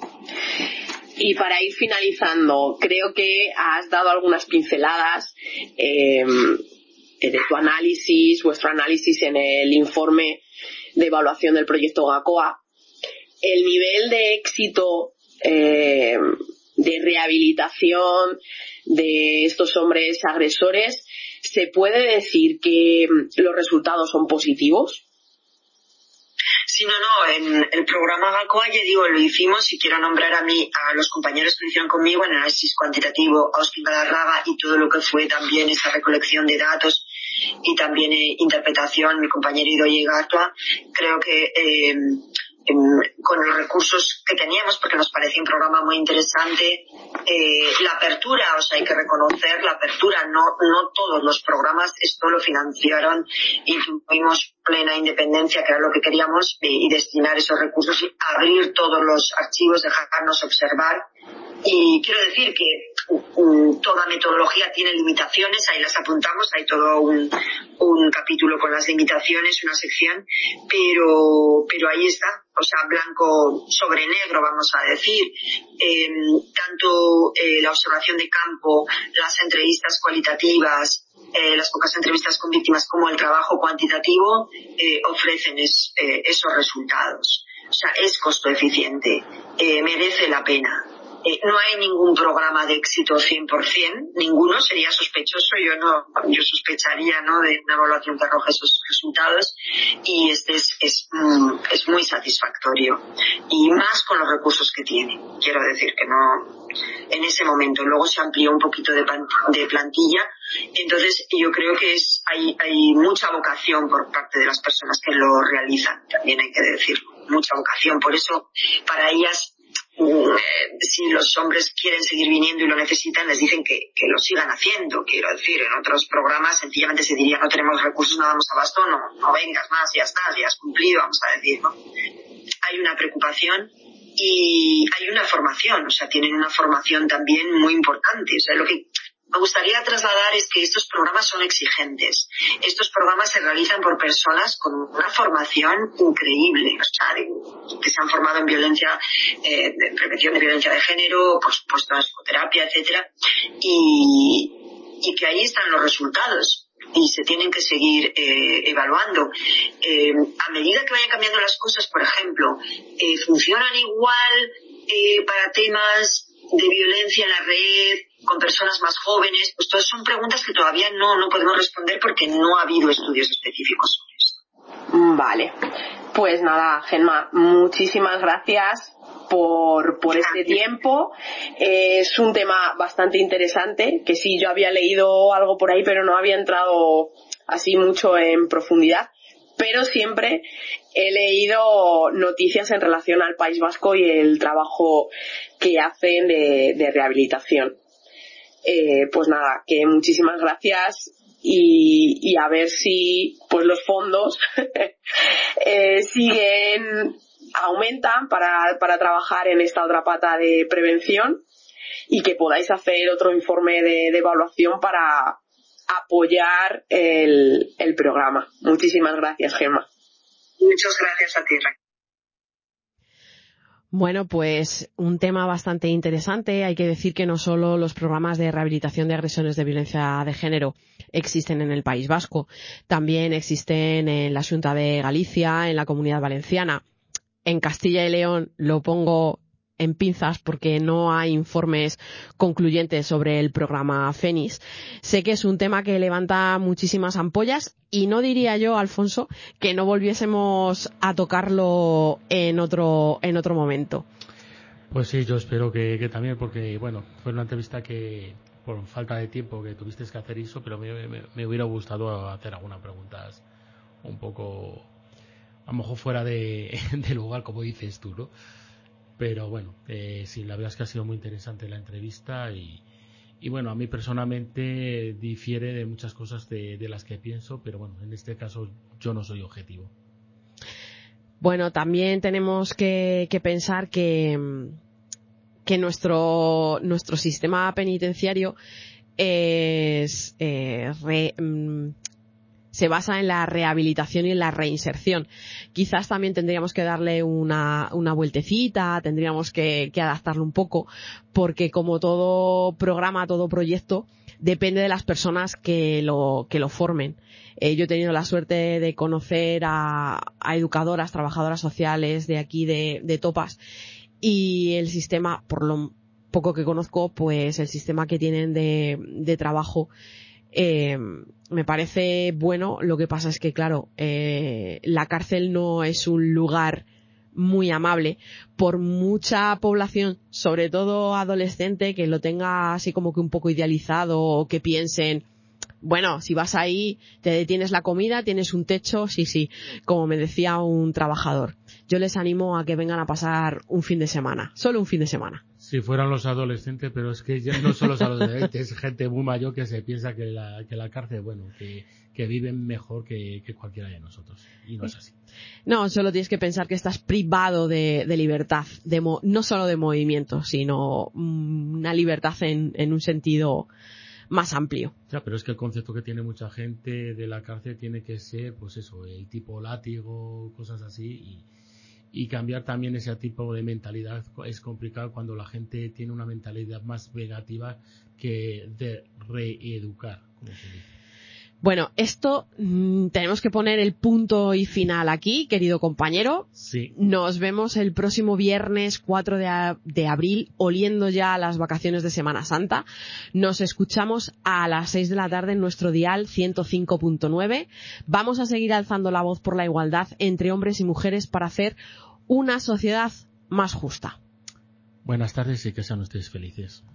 Y para ir finalizando, creo que has dado algunas pinceladas eh, de tu análisis, vuestro análisis en el informe de evaluación del proyecto GACOA. El nivel de éxito, eh, de rehabilitación de estos hombres agresores, ¿se puede decir que los resultados son positivos? Sí, no, no, en el programa GACOA, ya digo, lo hicimos y quiero nombrar a mí, a los compañeros que lo hicieron conmigo en análisis cuantitativo, a Ospin Galarraga y todo lo que fue también esa recolección de datos y también eh, interpretación, mi compañero Idoia Igartua. Creo que eh, en, con los recursos que teníamos, porque nos parecía un programa muy interesante, eh, la apertura, o sea, hay que reconocer la apertura, no, no todos los programas, esto lo financiaron y tuvimos plena independencia, que era lo que queríamos, y, y destinar esos recursos y abrir todos los archivos, dejarnos observar. Y quiero decir que um, toda metodología tiene limitaciones, ahí las apuntamos, hay todo un, un capítulo con las limitaciones, una sección, pero, pero ahí está, o sea, blanco sobre negro, vamos a decir. Eh, tanto eh, la observación de campo, las entrevistas cualitativas, eh, las pocas entrevistas con víctimas como el trabajo cuantitativo eh, ofrecen es, eh, esos resultados. O sea, es costo eficiente, eh, merece la pena. Eh, no hay ningún programa de éxito cien por ciento, ninguno sería sospechoso, yo no, yo sospecharía, ¿no?, de una evaluación que arroje esos resultados, y este es, es, mm, es muy satisfactorio, y más con los recursos que tiene. Quiero decir que no, en ese momento, luego se amplió un poquito de, de plantilla, entonces yo creo que es, hay, hay mucha vocación por parte de las personas que lo realizan, también hay que decirlo, mucha vocación, por eso para ellas, si los hombres quieren seguir viniendo y lo necesitan, les dicen que, que lo sigan haciendo. Quiero decir, en otros programas sencillamente se diría no tenemos recursos, no damos abasto, no, no vengas más, ya estás, ya has cumplido, vamos a decir, ¿no? Hay una preocupación y hay una formación, o sea, tienen una formación también muy importante. O sea, lo que me gustaría trasladar es que estos programas son exigentes. Estos programas se realizan por personas con una formación increíble, o sea, de, que se han formado en violencia, eh, de prevención de violencia de género, por supuesto en psicoterapia, etcétera, y, y que ahí están los resultados y se tienen que seguir eh, evaluando. Eh, a medida que vayan cambiando las cosas, por ejemplo, eh, funcionan igual eh, para temas de violencia en la red, con personas más jóvenes, pues todas son preguntas que todavía no, no podemos responder porque no ha habido estudios específicos sobre esto. Vale, pues nada, Gemma, muchísimas gracias por, por este tiempo. Eh, es un tema bastante interesante, que sí, yo había leído algo por ahí, pero no había entrado así mucho en profundidad. Pero siempre he leído noticias en relación al País Vasco y el trabajo que hacen de, de rehabilitación. Eh, pues nada, que muchísimas gracias y, y a ver si pues los fondos eh, siguen, aumentan para, para trabajar en esta otra pata de prevención y que podáis hacer otro informe de, de evaluación para apoyar el, el programa. Muchísimas gracias, Gemma. Muchas gracias a ti, Raquel. Bueno, pues un tema bastante interesante. Hay que decir que no solo los programas de rehabilitación de agresiones de violencia de género existen en el País Vasco, también existen en la Xunta de Galicia, en la Comunidad Valenciana. En Castilla y León lo pongo en pinzas porque no hay informes concluyentes sobre el programa Fénix. Sé que es un tema que levanta muchísimas ampollas y no diría yo, Alfonso, que no volviésemos a tocarlo en otro en otro momento. Pues sí, yo espero que, que también, porque bueno, fue una entrevista que por falta de tiempo que tuviste que hacer eso, pero me, me, me hubiera gustado hacer algunas preguntas un poco, a lo mejor fuera de, de lugar, como dices tú, ¿no? Pero bueno, eh, sí, la verdad es que ha sido muy interesante la entrevista y, y bueno, a mí personalmente difiere de muchas cosas de, de las que pienso, pero bueno, en este caso yo no soy objetivo. Bueno, también tenemos que, que pensar que, que nuestro, nuestro sistema penitenciario es, eh, re, mm, se basa en la rehabilitación y en la reinserción. Quizás también tendríamos que darle una, una vueltecita, tendríamos que, que adaptarlo un poco, porque como todo programa, todo proyecto, depende de las personas que lo, que lo formen. Eh, yo he tenido la suerte de conocer a, a educadoras, trabajadoras sociales de aquí de, de Topas, y el sistema, por lo poco que conozco, pues el sistema que tienen de, de trabajo Eh, me parece bueno. Lo que pasa es que, claro, eh, la cárcel no es un lugar muy amable, por mucha población, sobre todo adolescente, que lo tenga así como que un poco idealizado, o que piensen, bueno, si vas ahí, te tienes la comida, tienes un techo, sí, sí, como me decía un trabajador. Yo les animo a que vengan a pasar un fin de semana, solo un fin de semana. Si fueran los adolescentes, pero es que ya no son los adolescentes, es gente muy mayor que se piensa que la, que la cárcel, bueno, que, que viven mejor que, que cualquiera de nosotros. Y no es así. No, solo tienes que pensar que estás privado de, de libertad, de mo- no solo de movimiento, sino mm, una libertad en, en un sentido más amplio. Ya, pero es que el concepto que tiene mucha gente de la cárcel tiene que ser, pues eso, el tipo látigo, cosas así, y, y cambiar también ese tipo de mentalidad es complicado cuando la gente tiene una mentalidad más negativa que de reeducar, como se dice. Bueno, esto mmm, tenemos que poner el punto y final aquí, querido compañero. Sí. Nos vemos el próximo viernes cuatro de, a- de abril, oliendo ya las vacaciones de Semana Santa. Nos escuchamos a las seis de la tarde en nuestro dial ciento cinco punto nueve. Vamos a seguir alzando la voz por la igualdad entre hombres y mujeres para hacer una sociedad más justa. Buenas tardes y que sean ustedes felices.